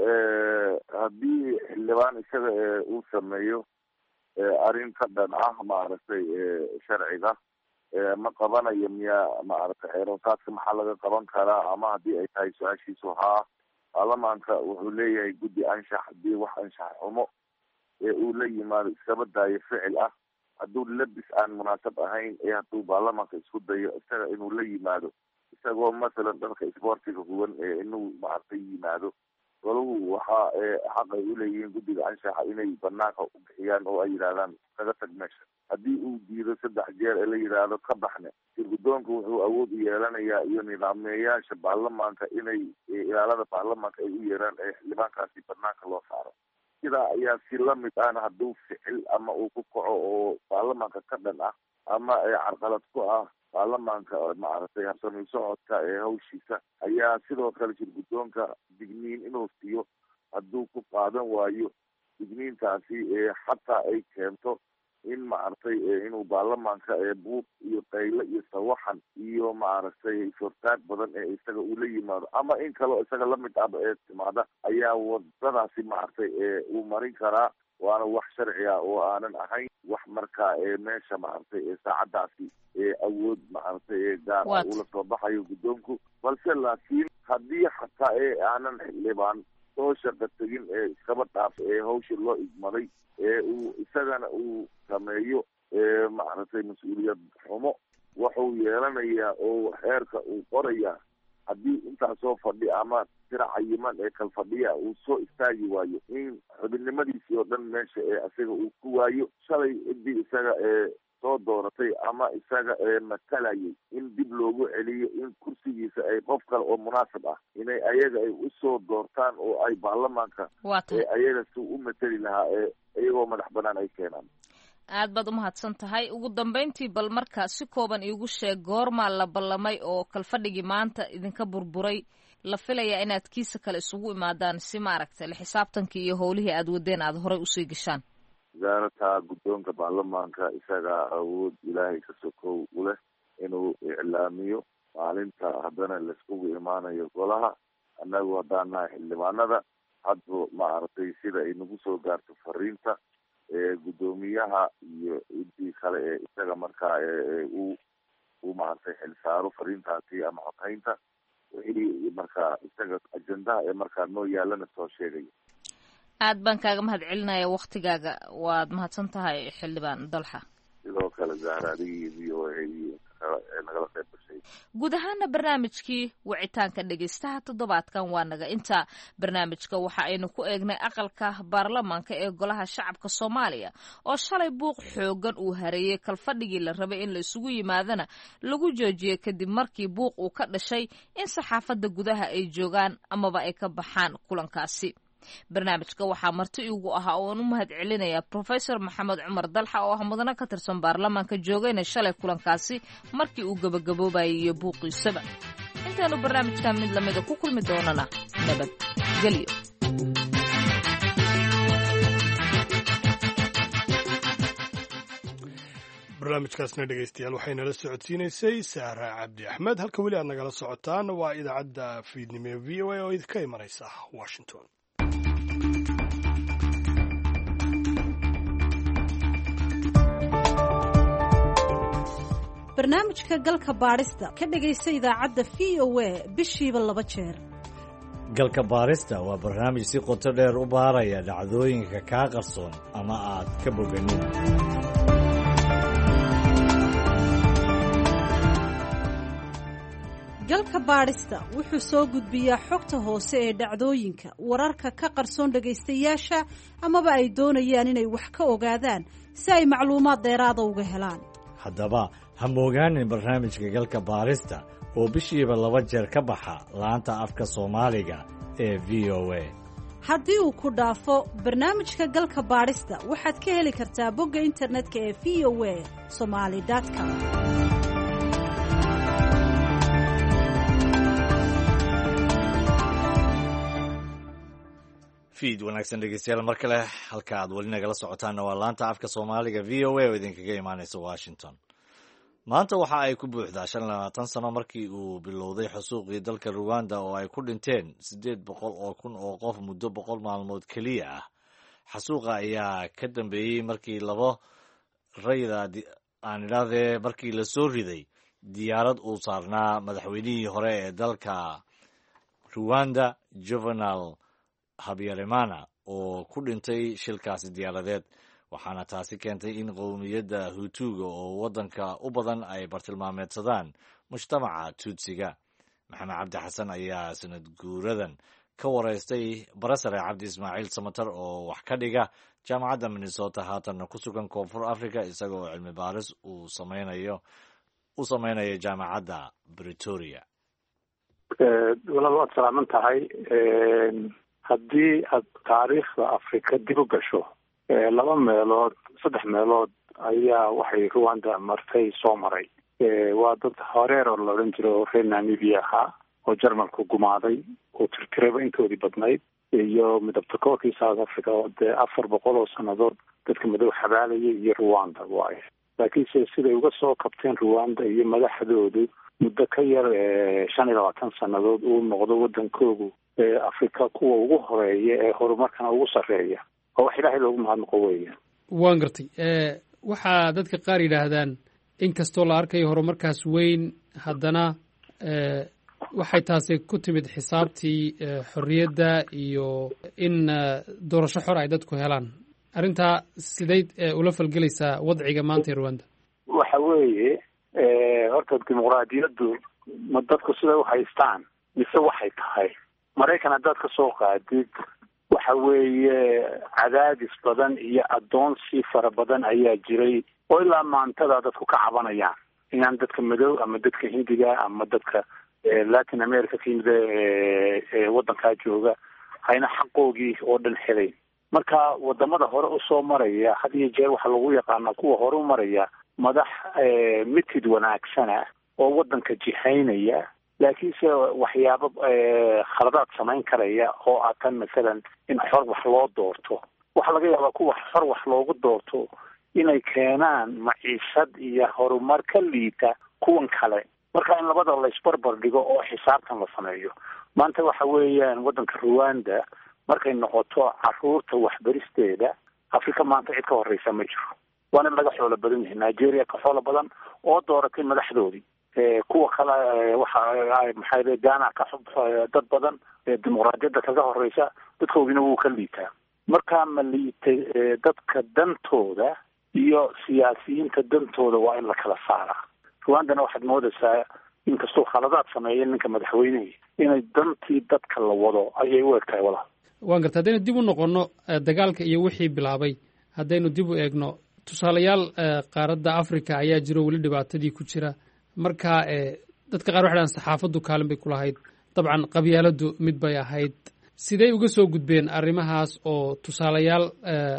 haddii xildhibaan isaga uu sameeyo arrin ka dhan ah maaragtay sharciga ma qabanayo miya maaragtay xeeroosaadka maxaa laga qaban karaa ama haddii ay tahay su-aashiisu haa baarlamaanka wuxuu leeyahay guddi anshax haddii wax anshax xumo ee uu la yimaado iskaba daayo ficil ah hadduu labis aan munaasab ahayn ee hadduu baarlamaanka isku dayo isaga inuu la yimaado isagoo masalan dharka isboortiga huwan ee inuu maaragtay yimaado golahu waxaa xaq ay uleeyihiin guddiga anshaxa inay banaanka u bixiyaan oo ay yidhahdaan kaga tag meesha haddii uu diido saddex jeer ee la yidhaahdo ka baxne sirgudoonka wuxuu awood u yeelanayaa iyo nidaamyeyaasha baarlamaanka inay ilaalada baarlamaanka ay u yeeraan ee xildhibaankaasi banaanka loo saaro sidaa ayaa si lamid ahna hadduu ficil ama uu ku kaco oo baarlamaanka ka dhan ah ama carqalad ku ah baarlamaanka maaragtay habsami socodka ee hawshiisa ayaa sidoo kale sirgudoonka digniin inuu siiyo hadduu ku qaadan waayo digniintaasi xataa ay keento in maaragtay inuu baarlamaanka buuq iyo qaylo iyo sawaxan iyo maaragtay is-hortaag badan ee isaga uu la yimaado ama in kaleo isaga lamid ahba ee timaada ayaa wadadaasi maaragtay uu marin karaa waana wax sharci ah oo aanan ahayn wax markaa meesha maaragtay saacadaasi awood maaragtay gaar ah ula soo baxayo guddoonku balse laakiin haddii xataa ee aanan xildhibaan soo shaqa tegin ee iskaba dhaaf ee hawsha loo igmaday ee uu isagana uu sameeyo maaragtay mas-uuliyad xumo wuxuu yeelanayaa oo xeerka uu qorayaa haddii intaasoo fadhi ama tira cayiman ee kal fadhiya uu soo istaagi waayo in xubinimadiisii oo dhan meesha ee isaga uu ku waayo shalay ciddii isaga ee soo dooratay ama isaga ee matalayay in dib loogu celiyo in kursigiisa ay qof kale oo munaasib ah inay ayaga ay usoo doortaan oo ay baarlamaanka ee ayaga si u matali lahaa ee iyagoo madax banaan ay keenaan aad baad umahadsan tahay. ugu dambeyntii bal marka si kooban iigu sheeg goormaa la ballamay oo kalfadhigii maanta idinka burburay la filayaa inaad kiisa kale isugu imaadaan si maaragtay la xisaabtankii iyo howlihii aad wadeen aad horey usii gashaan? wasaarata guddoonka baarlamaanka isagaa awood ilaahay ka sokow u leh inuu iclaamiyo maalinta haddana laiskugu imaanayo golaha. annagu haddaan nahay xildhibaanada hadba maaragtay sida ay nagu soo gaarto fariinta ee guddoomiyaha iyo intii kale ee isaga markaa u u maaragtay xilsaaro fariintaasi ama xogeynta wixii markaa isaga ajendaha ee markaa noo yaalana soo sheegaya. aad baan kaaga mahad celinaya waktigaaga. waad mahadsan tahay xildhibaan Dalxa. sidoo kale Zahra adigii v o a nagala qayb gashay. guud ahaana barnaamijkii wicitaanka dhegeystaha toddobaadkan waa naga inta. barnaamijka waxa aynu ku eegnay aqalka baarlamaanka ee golaha shacabka Soomaaliya oo shalay buuq xoogan uu hareeyay kalfadhigii la rabay in la isugu yimaadana lagu joojiyay kadib markii buuq uu ka dhashay in saxaafadda gudaha ay joogaan amaba ay ka baxaan kulankaasi. barnaamijka waxaa marti igu ahaa oo aan u mahad celinayaa Professor Maxamed Cumar Dalxa oo ah mudane ka tirsan baarlamaanka joogayna shalay kulankaasi markii uu gabagaboobayay iyo buuqiisaba. intaanu barnaamijkan mid lamida ku kulmi doonana nabad gelyo. barnaamijkaasna dhegaystayaal waxaynala socodsiinaysay Sahra Cabdi Axmed. halka weli aad nagala socotaan waa idaacadda fiidnimo ee v o a oo idinka imanaysa Washington. barnaamijka galka baadhista ka dhegaysta idaacadda v o a bishiiba laba jeer. galka baadhista waa barnaamij si qoto dheer u baaraya dhacdooyinka kaa qarsoon ama aad ka boganin. galka baadhista wuxuu soo gudbiyaa xogta hoose ee dhacdooyinka wararka ka qarsoon dhegaystayaasha amaba ay doonayaan inay wax ka ogaadaan si ay macluumaad dheeraada uga helaan. haddaba ha moogaanin barnaamijka galka baadhista oo bishiiba laba jeer ka baxa laanta afka Soomaaliga ee v o a. haddii uu ku dhaafo barnaamijka galka baadhista waxaad ka heli kartaa bogga internetka ee v o a somali dot com. fiid wanaagsan dhegeystayaal mar kale halka aad weli nagala socotaanna waa laanta afka Soomaaliga v o a oo idinkaga imaanaysa Washington. maanta waxa ay ku buuxdaa shan iyo labaatan sano markii uu bilowday xusuuqii dalka Rwanda oo ay ku dhinteen siddeed boqol oo kun oo qof muddo boqol maalmood keliya ah. xasuuqa ayaa ka dambeeyey markii labo rayda aan idhaahdee markii la soo riday diyaarad uu saarnaa madaxweynihii hore ee dalka Rwanda Juvenal Habyarimana oo ku dhintay shilkaasi diyaaradeed. waxaana taasi keentay in qowmiyadda Hutuga oo waddanka u badan ay bartilmaameedsadaan mujtamaca Tutsiga. maxamed cabdi xasan ayaa sanad guuradan ka waraystay barasare cabdi ismaaciil samatar oo wax ka dhiga jaamacadda Minnesota haatanna ku sugan koonfur Africa isaga oo cilmi baaris uu samaynayo u samaynayo jaamacadda Pretoria. walaal waad salaaman tahay. haddii aad taariikhda Afrika dib u gasho laba meelood saddex meelood ayaa waxay Rwanda martay soo maray. waa dad horeer oo la odhan jiro reer Namibia ahaa oo Jarmalku gumaaday oo tirtiraba intoodii badnayd iyo midabta koorkii South Africa oo dee afar boqol oo sannadood dadka madow xabaalayay iyo Rwanda waaye. laakiinse siday uga soo kabteen Rwanda iyo madaxdoodu muddo ka yar shan iyo labaatan sannadood uu noqdo waddankoogu Afrika kuwa ugu horeeya ee horumarkana ugu sarreeya oo wax ilaahay loogu mahadnaqo weeye. waan gartay. waxaa dadka qaar yidhaahdaan in kastoo la arkayo horumarkaas weyn haddana waxay taasi ku timid xisaabtii xorriyadda iyo in doorasho xor ay dadku helaan. arrintaa sidayd ula falgelaysaa wadciga maanta ee Rwanda? waxa weeye horta dimuqraadiyaddu ma dadku siday u haystaan mise waxay tahay Maraykan haddaad ka soo qaadid waxa weeye cadaadis badan iyo adoonsi fara badan ayaa jiray oo ilaa maantada dadku ka cabanayaan inaan dadka madow ama dadka Hindiga ama dadka Latin America ka yimid ee waddankaa jooga hayna xaqoogii oo dhan helayn. marka wadamada hore usoo maraya had iyo jeer waxaa lagu yaqaanaa kuwa hore u maraya madax mitid wanaagsana oo wadanka jihaynaya laakiinse waxyaabo khaladaad samayn karaya oo ah tan masalan in xor wax loo doorto waxaa laga yaabaa kuwa xor wax loogu doorto inay keenaan maciishad iyo horumar ka liita kuwan kale marka in labada la isbarbar dhigo oo xisaabtan la sameeyo maanta waxa weeyaan wadanka Rwanda markay noqoto caruurta waxbaristeeda Afrika maanta cid ka horeysa ma jiro waana laga xoolo badan yahay Nigeria ka xoolo badan oo dooratay madaxdoodii ee kuwa kale waxa ay maxay Ghana ka xub dad badan ee dimuqraadiyadda kaga horeysa dadkoodina wuu ka liitaa marka ma liitay dadka dantooda iyo siyaasiyiinta dantooda waa in la kala saaraa Rwandana waxaad moodaysaa inkastoo khaladaad sameeyeen ninka madaxweynaha inay dantii dadka la wado ayay u egtahay walaal waan gartaa haddaynu dib u noqonno dagaalka iyo wixii bilaabay haddaynu dib u eegno tusaalayaal qaaradda Afrika ayaa jiro weli dhibaatadii ku jira marka dadka qaar waxay dhahaan saxaafaddu kaalin bay ku lahayd dabcan qabyaaladdu mid bay ahayd sidee uga soo gudbeen arrimahaas oo tusaalayaal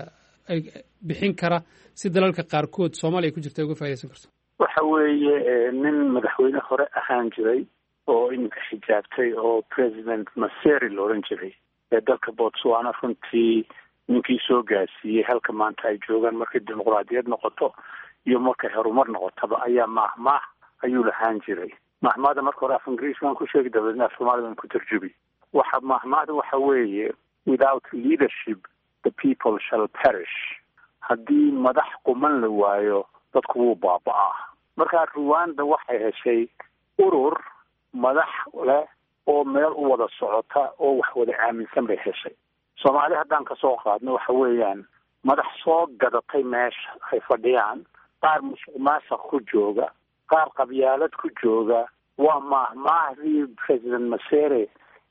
ay bixin kara si dalalka qaarkood Soomaaliya ku jirta uga faa'iideysan karto waxa weeye nin madaxweyne hore ahaan jiray oo inka xijaabtay oo president Maseri la oran jiray ee dalka Botswana runtii ninkii soo gaarsiiyey halka maanta ay joogaan markay dimuqraadiyad noqoto iyo markay horumar noqotaba ayaa mahmaah ayuu lahaan jiray mahmaahda marka hore af Ingiriiskan ku sheegi dabeedna af Soomaaliyan ku tarjubi waxa mahmaahda waxa weeye without leadership the people shall perish haddii madax quman la waayo dadku wuu baaba'aa marka Rwanda waxay heshay urur madax leh oo meel u wada socota oo wax wada aaminsan bay heshay Soomaali haddaan ka soo qaadno waxa weeyaan madax soo gadatay meesha ay fadhiyaan qaar musuqmaasuq ku jooga qaar qabyaalad ku jooga waa mahmaahdii president Masere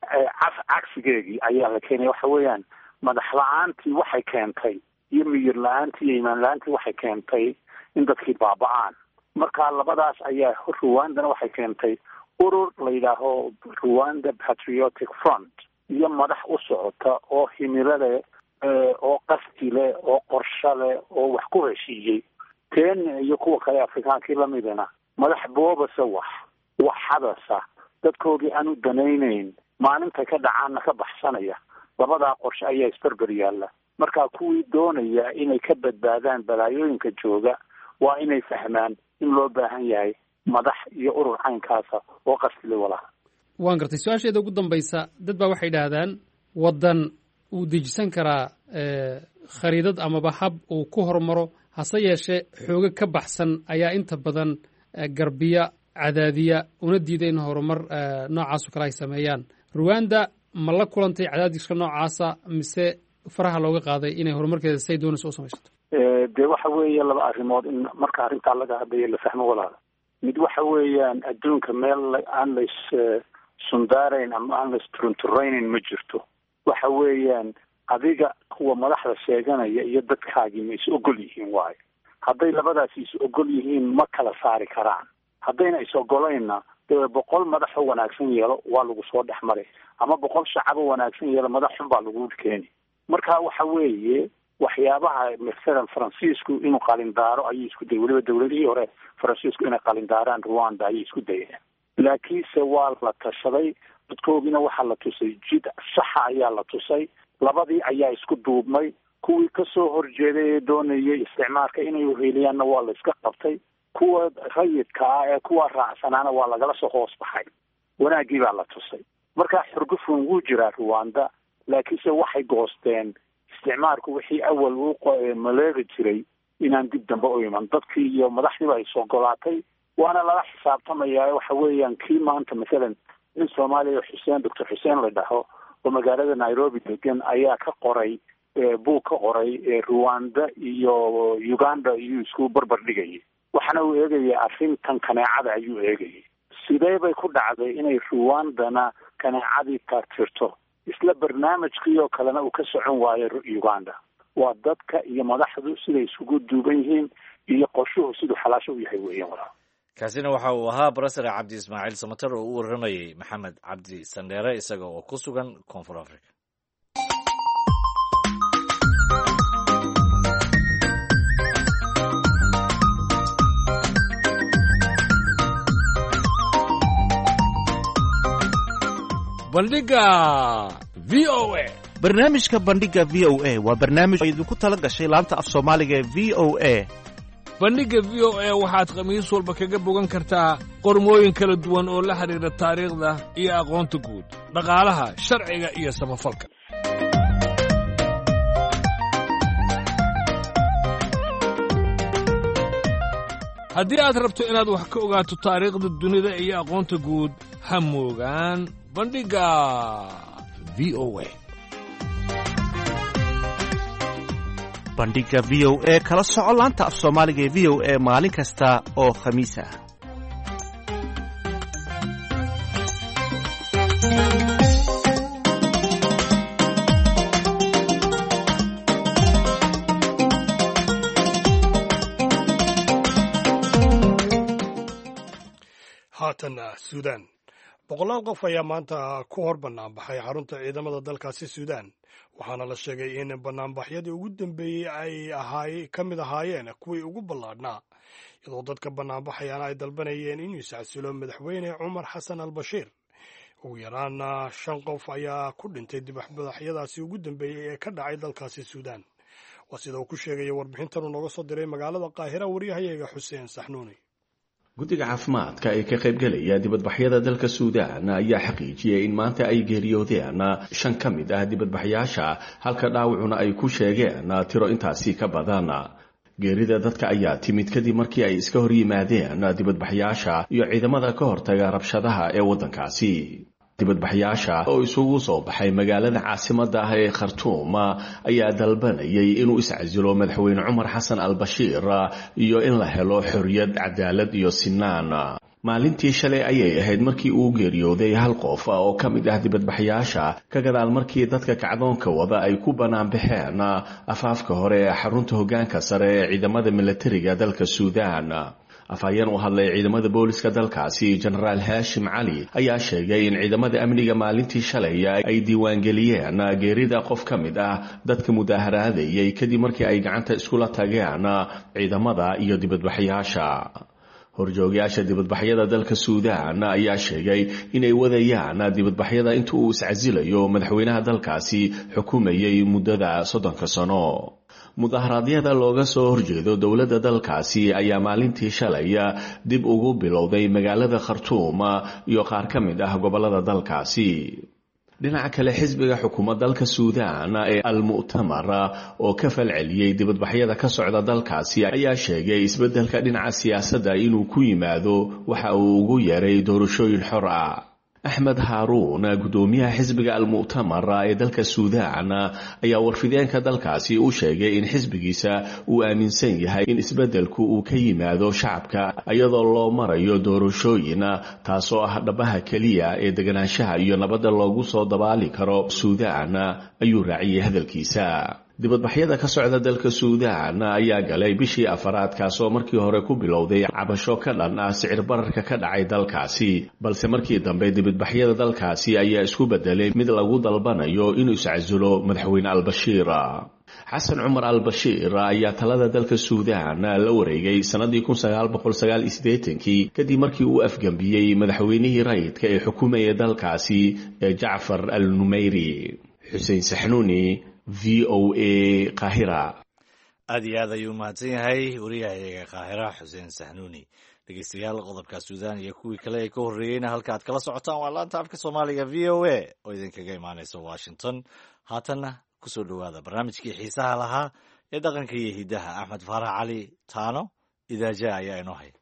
cagsigeegii ayaa la keenay waxa weeyaan madax la-aantii waxay keentay iyo miyir la-aantii iyo imaan la-aantii waxay keentay in dadkii baaba'aan marka labadaas ayaa Rwandana waxay keentay urur la yidhaaho Rwanda Patriotic Front iyo madax u socota oo himilada oo qasdi leh oo qorshe leh oo wax ku heshiiyey Kenya iyo kuwa kale Afrikaankii la midana madax boobasa wax wax hadasa dadkoodii aanu danaynayn maalinta ka dhacaana ka baxsanaya labadaa qorshe ayaa isbarbar yaalla marka kuwii doonaya inay ka badbaadaan balaayooyinka jooga waa inay fahmaan in loo baahan yahay madax iyo urur caynkaasa oo qasli walaha waan gartay su-aasheeda ugu dambaysa dad baa waxay idhaahdaan waddan uu dejisan karaa khariidad amaba hab uu ku horumaro hase yeeshee xooga ka baxsan ayaa inta badan garbiya cadaadiya una diida in horumar noocaasoo kale ay sameeyaan Rwanda ma la kulantay cadaadiska noocaasa mise faraha looga qaaday inay horumarkeeda say doonayso u samaysato dee waxa weeye laba arrimood in marka arrintaa laga hadlayo la fahmo walaala mid waxa weeyaan adduunka meel aan la is sundaarayn ama aan la isturunturaynayn ma jirto waxa weeyaan adiga kuwa madaxda sheeganaya iyo dadkaagii ma is ogol yihiin waayo hadday labadaasi is ogol yihiin ma kala saari karaan haddayna is ogolayna dee boqol madax oo wanaagsan yeelo waa lagu soo dhex maray ama boqol shacabo wanaagsan yeelo madax xun baa lagu keeni marka waxa weeye waxyaabaha masalan Faransiisku inuu qalindaaro ayay isku day waliba dawladihii hore Faransiisku inay qalindaaraan Rwanda ayay isku dayeen laakiinse waa la tashaday dadkoodina waxaa la tusay jid saxa ayaa la tusay labadii ayaa isku duubmay kuwii ka soo horjeeday ee doonayay isticmaalka inay uheliyaanna waa la iska qabtay kuwa rayidka ah ee kuwa raacsanaana waa lagala soo hoos baxay wanaagii baa la tusay marka xurgufun wuu jiraa Rwanda laakiinse waxay goosteen isticmaalku wixii awal uu maleegi jiray inaan dib dambe u iman dadkii iyo madaxdiiba ay soo golaatay waana lala xisaabtamayaa waxa weeyaan kii maanta masalan in Soomaaliya Xuseen Doctor Xuseen la dhaho oo magaalada Nairobi degan ayaa ka qoray buug ka qoray Rwanda iyo Uganda iyo isku barbar dhigay waxana uu eegayay arrintan kaneecada ayuu eegayay sidee bay ku dhacday inay Rwandana kaneecadii ka tirto isla barnaamijkii oo kalena uu ka socon waayo Uganda waa dadka iyo madaxdu siday isugu duuban yihiin iyo qorshuhu siduu xalaasho u yahay weeyaan walaal kaasina waxa uu ahaa Professor Cabdi Ismaaciil Samatar oo u waramayay Maxamed Cabdi Sandheere isaga oo ku sugan Koonfur Afrika bandhiga v o a barnaamijka bandhiga v o a waa barnaamij idinku tala gashay laanta af soomaaliga ee v o a bandhigga v o a waxaad khamiis walba kaga bogan kartaa qormooyin kala duwan oo la xidhiidha taariikhda iyo aqoonta guud dhaqaalaha sharciga iyo samafalka haddii aad rabto inaad wax ka ogaato taariikhda dunida iyo aqoonta guud ha moogaan bandhigga v o a bandhiga v o a kala soco laanta af soomaaliga ee v o a maalin kasta oo khamiis ah haatan suudaan boqolaal qof ayaa maanta ku hor banaanbaxay xarunta ciidamada dalkaasi suudaan waxaana la sheegay in banaanbaxyadii ugu dambeeyey ay ahaay ka mid ahaayeen kuwii ugu ballaadhnaa iyadoo dadka banaanbaxayana ay dalbanayeen inuu iscasilo madaxweyne cumar xasan al bashiir ugu yaraana shan qof ayaa ku dhintay dibaxbadaxyadaasi ugu dambeeyey ee ka dhacay dalkaasi suudaan waa sida uu ku sheegaya warbixintan uu nooga soo diray magaalada qaahira waryahayaga xuseen saxnuuni guddiga caafimaadka ee ka qaybgelaya dibadbaxyada dalka suudaan ayaa xaqiijiyey in maanta ay geeriyoodeen shan ka mid ah dibadbaxyaasha halka dhaawacuna ay ku sheegeen tiro intaasi ka badan geerida dadka ayaa timid kadib markii ay iska hor yimaadeen dibadbaxyaasha iyo ciidamada ka hortaga rabshadaha ee waddankaasi dibadbaxyaasha oo isugu soo baxay magaalada caasimadda ah ee khartuum ayaa dalbanayay inuu iscasilo madaxweyne cumar xasan al bashiir iyo in la helo xorriyad cadaalad iyo sinaan maalintii shalay ayay ahayd markii uu geeriyooday hal qof oo ka mid ah dibadbaxyaasha ka gadaal markii dadka kacdoonka wada ay ku banaanbaxeen afaafka hore ee xarunta hoggaanka sare ee ciidamada milatariga dalka suudaan afhayeen u hadlay ciidamada booliska dalkaasi jenaraal haashim cali ayaa sheegay in ciidamada amniga maalintii shalay ay diiwaangeliyeen geerida qof ka mid ah dadka mudaaharaadayay kadib markii ay gacanta iskula tageen ciidamada iyo dibadbaxyaasha horjoogayaasha dibadbaxyada dalka suudaan ayaa sheegay inay wadayaan dibadbaxyada inta uu iscasilayo madaxweynaha dalkaasi xukumayay muddada soddonka sano mudaharaadyada looga soo horjeedo dowladda dalkaasi ayaa maalintii shalay dib ugu bilowday magaalada khartuum iyo qaar ka mid ah gobollada dalkaasi dhinaca kale xisbiga xukuumadda dalka suudaan ee al-mu'tamar oo ka falceliyey dibadbaxyada ka socda dalkaasi ayaa sheegay isbeddelka dhinaca siyaasadda inuu ku yimaado waxa uu ugu yeeray doorashooyin xor ah axmed haaruun guddoomiyaha xisbiga al-mu'tamar ee dalka suudaan ayaa warfideenka dalkaasi u sheegay in xisbigiisa uu aaminsan yahay in isbeddelku uu ka yimaado shacabka iyadoo loo marayo doorashooyin taasoo ah dhabaha keliya ee deganaanshaha iyo nabadda loogu soo dabaali karo suudaan ayuu raaciyey hadalkiisa dibadbaxyada ka socda dalka suudaan ayaa galay bishii afaraad kaasoo markii hore ku bilowday cabasho ka dhan ah sicir bararka ka dhacay dalkaasi balse markii dambe dibadbaxyada dalkaasi ayaa isku bedelay mid lagu dalbanayo inuu iscasilo madaxweyne al-bashiir xasan cumar al-bashiir ayaa talada dalka suudaan la wareegay sannadii kun sagaal boqol sagaal iyo siddeetankii kadib markii uu afgembiyey madaxweynihii rayidka ee xukumayay dalkaasi ee jacfar al-numeyri xuseen saxnuuni v o a qaahira aad iyo aad ayuu mahadsan yahay wariyahayaga qaahira xuseen saxnuuni dhegeystayaal qodobka suudaan iyo kuwii kale ee ka horreeyeyna halka aad kala socotaan waa laanta afka soomaaliga v o a oo idinkaga imaanaysa washington haatanna kusoo dhowaada barnaamijkii xiisaha lahaa ee dhaqanka iyo hiddaha axmed faarax cali taano idaaja ayaa inoo hay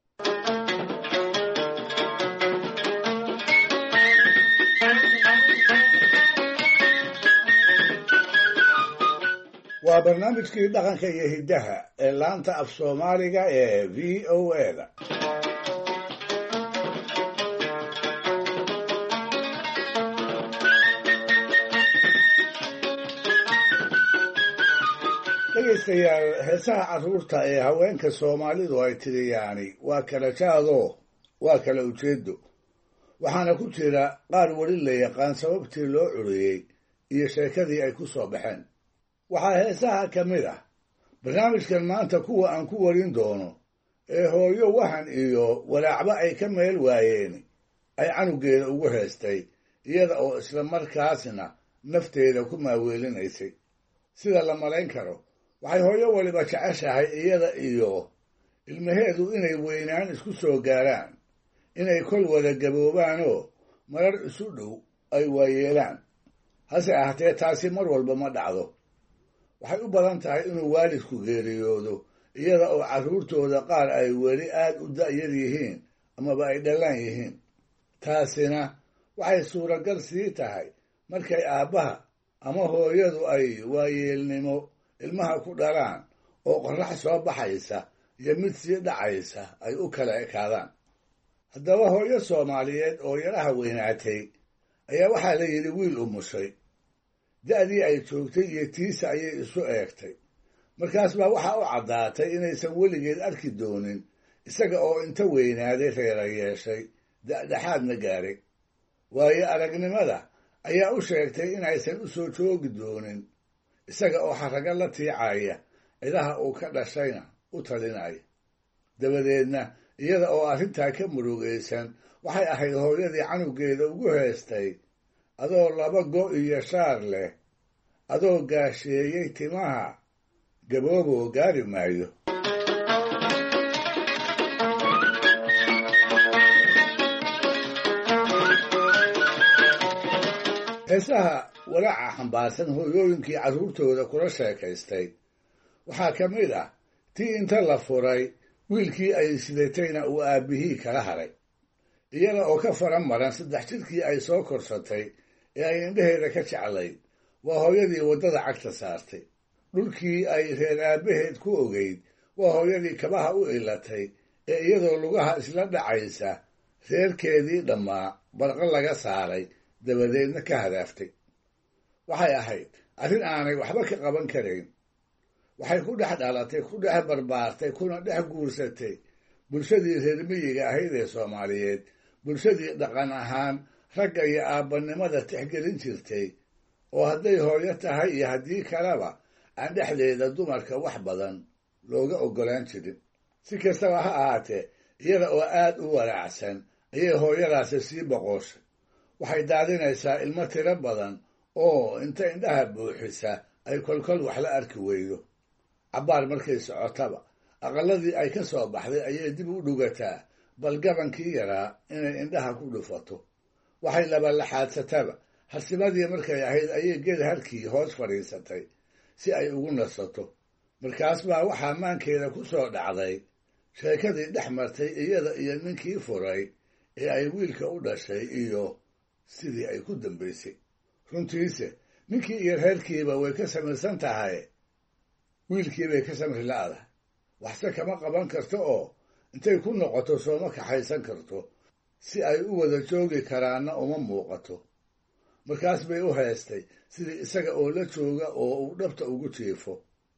waa barnaamijkii dhaqanka iyo hiddaha ee laanta af soomaaliga ee v o a da dhegaystayaal heesaha carruurta ee haweenka soomaalidu ay tiriyaani waa kala jaadoo waa kala ujeedo waxaana ku jira qaar weli la yaqaan sababtii loo curiyey iyo sheekadii ay ku soo baxeen waxaa heesaha ka mid ah barnaamijkan maanta kuwa aan ku warin doono ee hooyo wahan iyo walaacba ay ka meel waayeen ay canugeeda ugu heestay iyada oo isla markaasna nafteeda ku maaweelinaysay sida la malayn karo waxay hooyo waliba jeceshahay iyada iyo ilmaheedu inay weynaan isku soo gaaraan inay kol wada gaboobaanoo marar isu dhow ay waayeelaan hase ahaatee taasi mar walba ma dhacdo waxay u badan tahay inuu waalidku geeriyoodo iyada oo carruurtooda qaar ay weli aad u da'yar yihiin amaba ay dhallaan yihiin taasina waxay suuragal sii tahay markay aabbaha ama hooyadu ay waayeelnimo ilmaha ku dhalaan oo qorrax soo baxaysa iyo mid sii dhacaysa ay u kala ekaadaan haddaba hooyo soomaaliyeed oo yaraha weynaatay ayaa waxaa la yidhi wiil umushay da'dii ay joogtay iyo tiisa ayay isu eegtay markaas baa waxaa u caddaatay inaysan weligeed arki doonin isaga oo inta weynaaday reera yeeshay da'dhexaadna gaaray waayo aragnimada ayaa u sheegtay inaysan u soo joogi doonin isaga oo xarraga la tiicaya cidaha uu ka dhashayna u talinaya dabadeedna iyada oo arrintaa ka murugaysan waxay ahayd hooyadii canugeeda ugu heestay adoo laba go' iyo shaar leh adoo gaasheeyey timaha gabooboo gaari maayo heesaha walaaca xambaarsan hooyooyinkii carruurtooda kula sheekaystay waxaa ka mid ah tii inta la furay wiilkii ay sidatayna uu aabbihii kala haray iyada oo ka faran maran saddex jirkii ay soo korsatay ee ay indhaheeda ka jeclayd waa hooyadii waddada cagta saartay dhulkii ay reer aabbaheed ku ogeyd waa hooyadii kabaha u ilatay ee iyadoo lugaha isla dhacaysa reerkeedii dhammaa barqa laga saaray dabadeedna ka hadaaftay waxay ahayd arrin aanay waxba ka qaban karayn waxay ku dhex dhalatay ku dhex barbaartay kuna dhex guursatay bulshadii reer miyiga ahayd ee soomaaliyeed bulshadii dhaqan ahaan ragga iyo aabbanimada tixgelin jirtay oo hadday hooyo tahay iyo haddii kaleba aan dhexdeeda dumarka wax badan looga oggolaan jirin si kastaba ha ahaatee iyada oo aad u walaacsan ayay hooyadaasi sii boqooshay waxay daadinaysaa ilmo tiro badan oo inta indhaha buuxisa ay kolkol wax la arki weydo cabbaar markay socotaba aqalladii ay ka soo baxday ayay dib u dhugataa bal gabankii yaraa inay indhaha ku dhufato waxay labalaxaadsataba harsimadii markay ahayd ayay geed harkii hoos fadhiisatay si ay ugu nasato markaas baa waxaa maankeeda ku soo dhacday sheekadii dhex martay iyada iyo ninkii furay ee ay wiilka u dhashay iyo sidii ay ku dambaysay runtiise ninkii iyo reerkiiba way ka samirsan tahay wiilkiibay ka samri la'dahay waxse kama qaban karto oo intay ku noqoto sooma kaxaysan karto si ay u wada joogi karaanna uma muuqato markaas bay u heestay sidii isaga oo la jooga oo uu dhabta ugu jiifo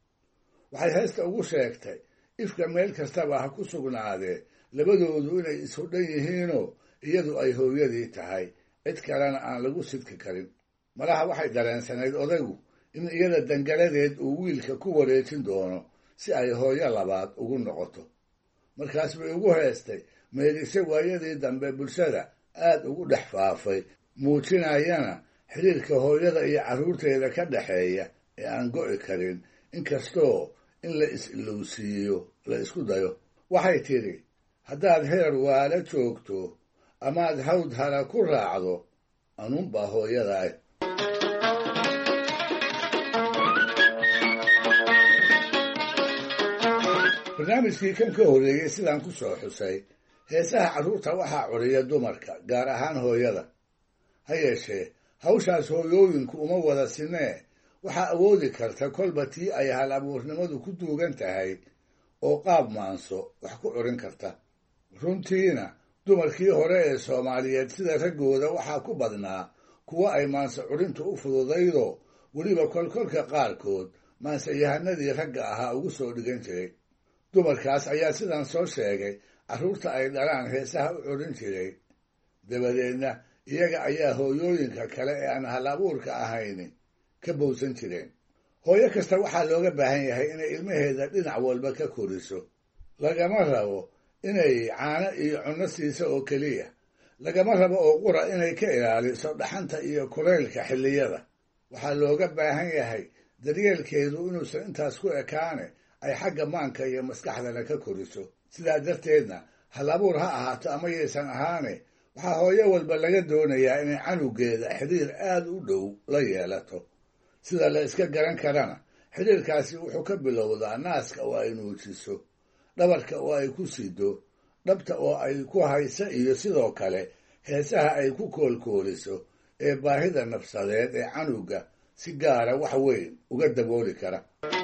waxay heesta ugu sheegtay ifka meel kastaba ha ku sugnaadee labadoodu inay ishudhan yihiinoo iyadu ay hooyadii tahay cid kalena aan lagu sidki karin malaha waxay dareensanayd odaygu in iyada dangaladeed uu wiilka ku wareejin doono si ay hooyo labaad ugu noqoto markaas bay ugu heestay meedise waayadii dambe bulshada aad ugu dhex faafay muujinayana xiriirka hooyada iyo carruurteeda ka dhaxeeya ee aan go'i karin inkastoo in la is-ilowsiiyo la isku dayo waxay tidhi haddaad heer waala joogto amaad hawd hara ku raacdo anuunbaa hooyadaa barnaamijkii kan ka horreeyey sidaan ku soo xusay heesaha carruurta waxaa curiya dumarka gaar ahaan hooyada ha yeeshee hawshaas hooyooyinku uma wada sinee waxaa awoodi karta kolba tii ay hal abuurnimadu ku duugan tahay oo qaab maanso wax ku curin karta runtiina dumarkii hore ee soomaaliyeed sida raggooda waxaa ku badnaa kuwo ay maanse curintu u fududaydoo weliba kolkolka qaarkood maanseyahanadii ragga ahaa ugu soo dhigan jiray dumarkaas ayaa sidaan soo sheegay carruurta ay dhalaan heesaha u curin jiray dabadeedna iyaga ayaa hooyooyinka kale ee aan hal abuurka ahayni ka bowsan jireen hooyo kasta waxaa looga baahan yahay inay ilmaheeda dhinac walba ka koriso lagama rabo inay caano iyo cunno siiso oo keliya lagama rabo oo qura inay ka ilaaliso dhaxanta iyo kulaylka xilliyada. waxaa looga baahan yahay daryeelkeedu inuusan intaas ku ekaane ay xagga maanka iyo maskaxdana ka koriso. sidaa darteedna hal abuur ha ahaato ama yaysan ahaane waxaa hooyo walba laga doonayaa inay canugeeda xidhiir aad u dhow la yeelato. sida la iska garan karana xidhiirkaasi wuxuu ka bilowdaa naaska oo ay nuujiso, dhabarka oo ay ku sido, dhabta oo ay ku hayso iyo sidoo kale heesaha ay ku koolkooliso ee baahida nafsadeed ee canuga si gaara wax weyn uga dabooli kara.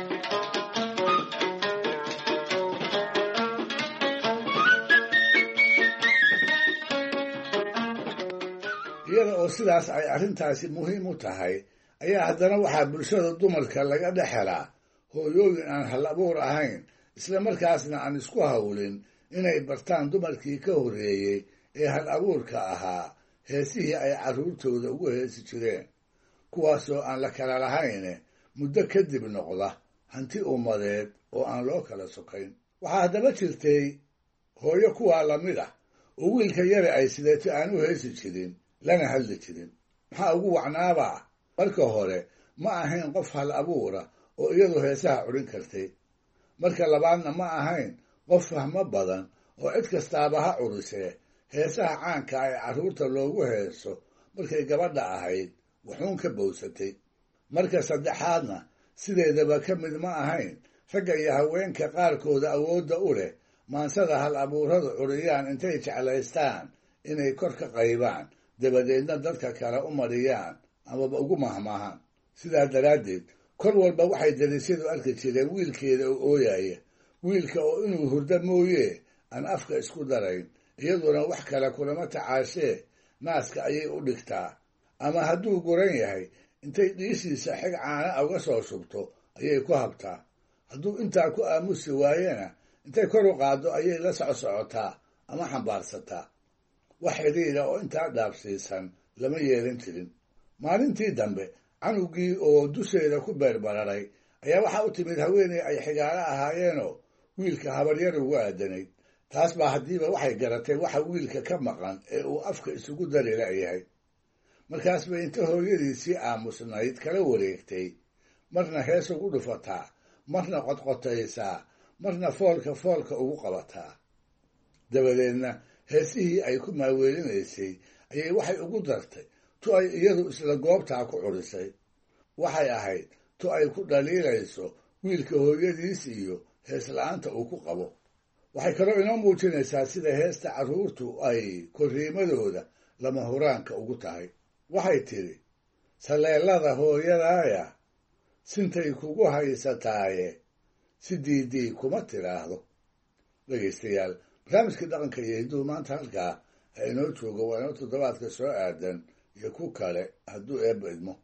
iyada oo sidaas ay arrintaasi muhiim u tahay ayaa haddana waxaa bulshada dumarka laga dhex helaa hooyooyin aan hal abuur ahayn, isla markaasna aan isku hawlin inay bartaan dumarkii ka horreeyey ee hal abuurka ahaa heesihii ay carruurtooda ugu heesi jireen, kuwaasoo aan la kala lahayne muddo kadib noqda hanti ummadeed oo aan loo kala sokayn. waxaa haddaba jirtay hooyo kuwaa lamid ah oo wiilka yare ay sideeto aan u heesi jirin lana hadli jirin. maxaa ugu wacnaabaa? marka hore ma ahayn qof hal abuura oo iyadu heesaha curin kartay. marka labaadna ma ahayn qof fahmo badan oo cid kastaaba ha curisee heesaha caanka ee carruurta loogu heeso markay gabadha ahayd wuxuun ka bowsatay. marka saddexaadna sideedaba ka mid ma ahayn ragga iyo haweenka qaarkooda awoodda u leh maansada hal abuuradu curiyaan intay jeclaystaan inay kor ka qaybaan dabadeedna dadka kale u mariyaan amaba ugu mahmaahaan. sidaa daraaddeed kor walba waxay darisyadu arki jireen wiilkeeda oo ooyaya, wiilka oo inuu hurdo mooye aan afka isku darayn, iyaduna wax kale kulama tacaashee naaska ayay u dhigtaa, ama hadduu guran yahay intay dhiishiisa xig caana uga soo shubto ayay ku habtaa. hadduu intaa ku aamusi waayena intay kor u qaaddo ayay la socsocotaa ama xambaarsataa. wax xidhiidha oo intaa dhaafsiisan lama yeelan jirin. maalintii dambe canugii oo dusheeda ku beerbararay ayaa waxaa u timid haweeney ay xigaalo ahaayeenoo wiilka habaryar ugu aadanayd. taas baa haddiiba waxay garatay waxa wiilka ka maqan ee uu afka isugu dari la'yahay. markaas bay inta hooyadiisii aamusnayd kala wareegtay, marna hees ugu dhufataa, marna qodqotaysaa, marna foolka foolka ugu qabataa. dabadeedna heesihii ay ku maaweelinaysay ayay waxay ugu dartay tu ay iyadu isla goobtaa ku curisay. waxay ahayd tu ay ku dhaliilayso wiilka hooyadiis iyo hees la-aanta uu ku qabo. waxay kaloo inoo muujinaysaa sida heesta carruurtu ay korriimadooda lama huraanka ugu tahay. waxay tidhi, saleellada hooyadaaya sintay kugu haysataaye si diidii kuma tidhaahdo. dhegaystayaal, barnaamijkii dhaqanka iyo hidduu maanta halkaa ha inoo joogo. waa inoo toddobaadka soo aadan iyo ku kale hadduu eebba idmo.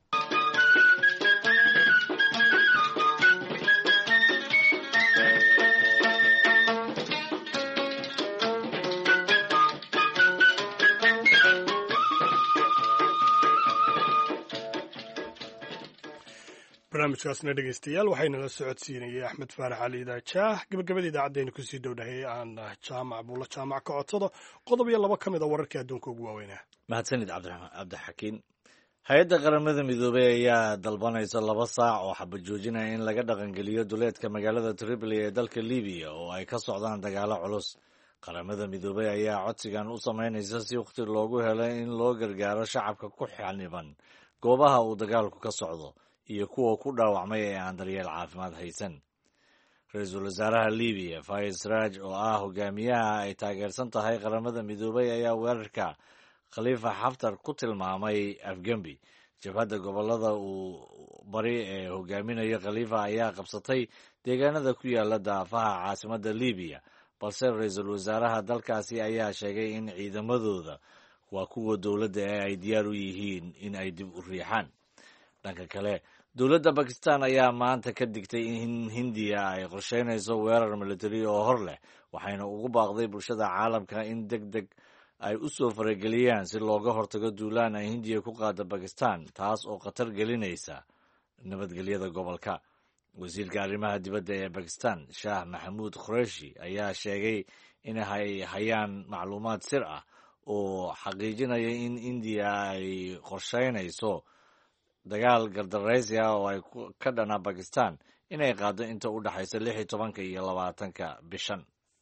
barnaamijkaasna dhegaystayaal waxaynala socodsiinayay axmed faarax cali idaajaah. gabagabada idaacaddaynu kusii dhownahay aan jaamac buulla jaamac ka codsado qodob iyo laba ka mid a wararkii adduunka ugu waaweynaa. mahadsanid cabdixakiin. hay-adda qaramada midoobey ayaa dalbanaysa laba saac oo xabad joojinaya in laga dhaqangeliyo duleedka magaalada tripoli ee dalka libiya oo ay ka socdaan dagaalo culus. qaramada midoobey ayaa codsigan u samaynaysa si wakhti loogu helo in loo gargaaro shacabka ku xaniban goobaha uu dagaalku ka socdo iyo kuwa ku dhaawacmay ee aan daryeel caafimaad haysan. ra-iisul wasaaraha libiya fayez saraj oo ah hogaamiyaha ay taageersan tahay qaramada midoobey ayaa weerarka khaliifa xaftar ku tilmaamay afgembi. jabhadda gobolada uu bari ee hogaaminayo khaliifa ayaa qabsatay deegaanada ku yaala daafaha caasimadda libiya, balse ra-iisul wasaaraha dalkaasi ayaa sheegay in ciidamadooda waa kuwa dowladda ee ay diyaar u yihiin in ay dib u riixaan. dhanka kale, dowladda bakistan ayaa maanta ka digtay in hindiya ay qorsheynayso weerar militari oo hor leh, waxayna ugu baaqday bulshada caalamka in deg deg ay u soo farageliyaan si looga hortago duulaan ay hindiya ku qaada bakistan, taas oo khatar gelinaysa nabadgelyada gobolka. wasiirka arrimaha dibadda ee bakistan shaah maxamuud qureshi ayaa sheegay in ay hayaan macluumaad sir ah oo xaqiijinaya in indiya ay qorsheynayso dagaal gardaraysi ah oo ay ka dhana bakistan inay qaado inta u dhexaysa lix iyo tobanka iyo labaatanka bishan.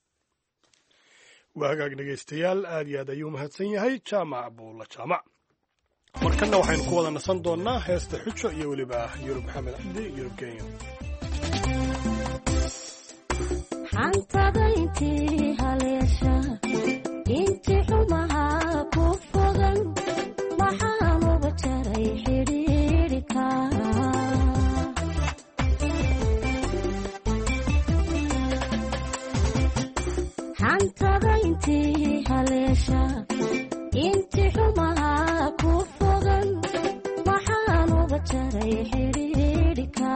waa hagaag dhegaystayaal aad iyo aad ayuu mahadsan yahay jaamac buulla jaamac. markanna waxaynu ku wada nasan doonnaa heesta xujo iyo weliba yurub maxamed cabdi yurub kenya. xantada intii haleesha intii xumaha ku fogan maxaan uga jaray xidhiidhika xantada intii haleesha intii xumaha ku fogan maxaan uga jaray xidhiidhika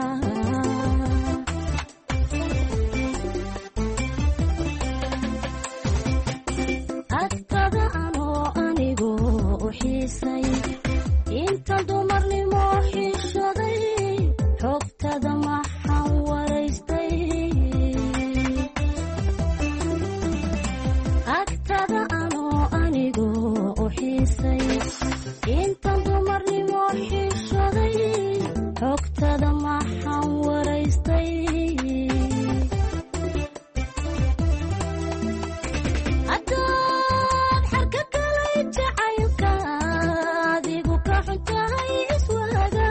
adkada anoo anigu u xiisay inta dumarnimo xishaday xogtada maxaan waraystay agtada anoo anigu u xiisay inta dumarnimo xishaday xogtada maxaan waraystay haddaad xarka galay jacaylka adigu ka xuntahay iswaaga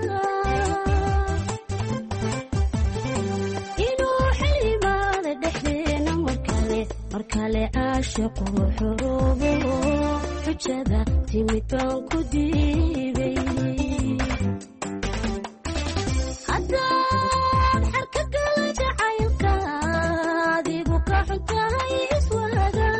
inuu xilimaada dhexdeena markale markale caashiqu xuruubo xujada timid baan ku diibay haddaad xarka galay jacaylka adigu ka xuntahay iswaaga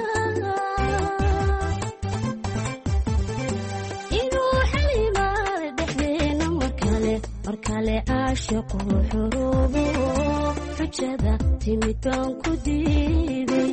inuu xilimaada dhexdeena markale markale caashiqu xuruubo xujada timid baan ku diibay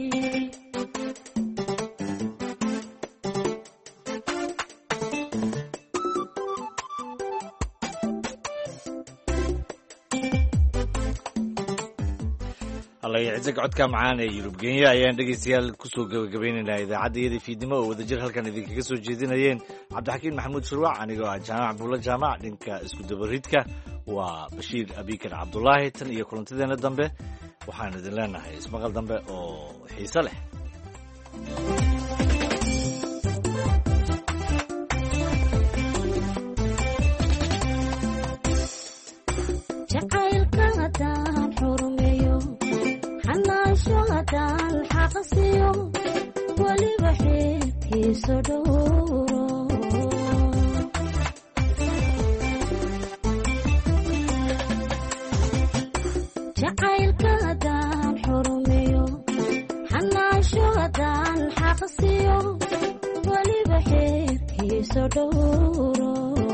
ciise codka macaan ee yurub kenya ayaan dhegaystayaal kusoo gabagabaynaynaa idaacadda iyada fiidnimo oo wadajir halkan idinkaga soo jeedinayeen cabdixakiin maxamuud shurwac anigoo ah jaamac buulla jaamac dhinka isku dabaridka waa bashiir abikar cabdulaahi tan iyo kulantideena dambe waxaan idin leenahay ismaqal dambe oo xiise leh. jacaylka haddaan xurumeeyo xanaasho haddaan xaqsiyo weliba xeerkiiso dhowro jacaylka haddaan xurumeeyo xanaasho haddaan xaqsiyo weliba xeerkiiso dhowro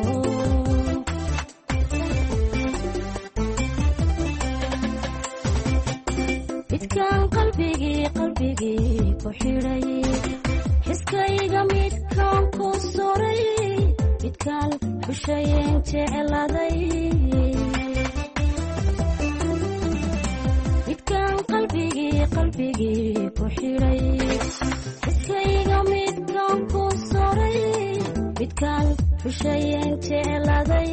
midkaan qalbigii qalbigii ku xidhay xiskayga midkaan ku suray midkaan xushayeen jecladay midkaan qalbigii qalbigii ku xidhay xiskayga midkaan ku suray midkaan xushayeen jecladay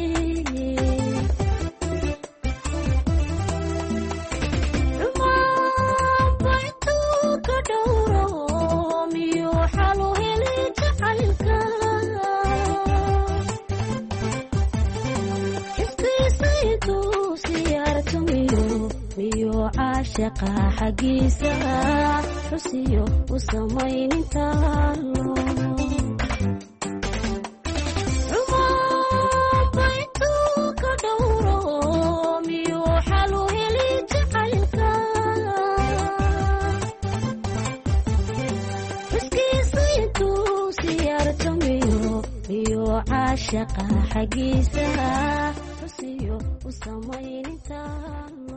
caashaqa xaggiisa xusiyo u samaynintaalo xumaanbaytuu ka dhowro miyuu xalu heli jacaylka xuskiisa intuu siyaarto miyo miyuu caashaqa xaggiisa xusiyo u samaynintaalo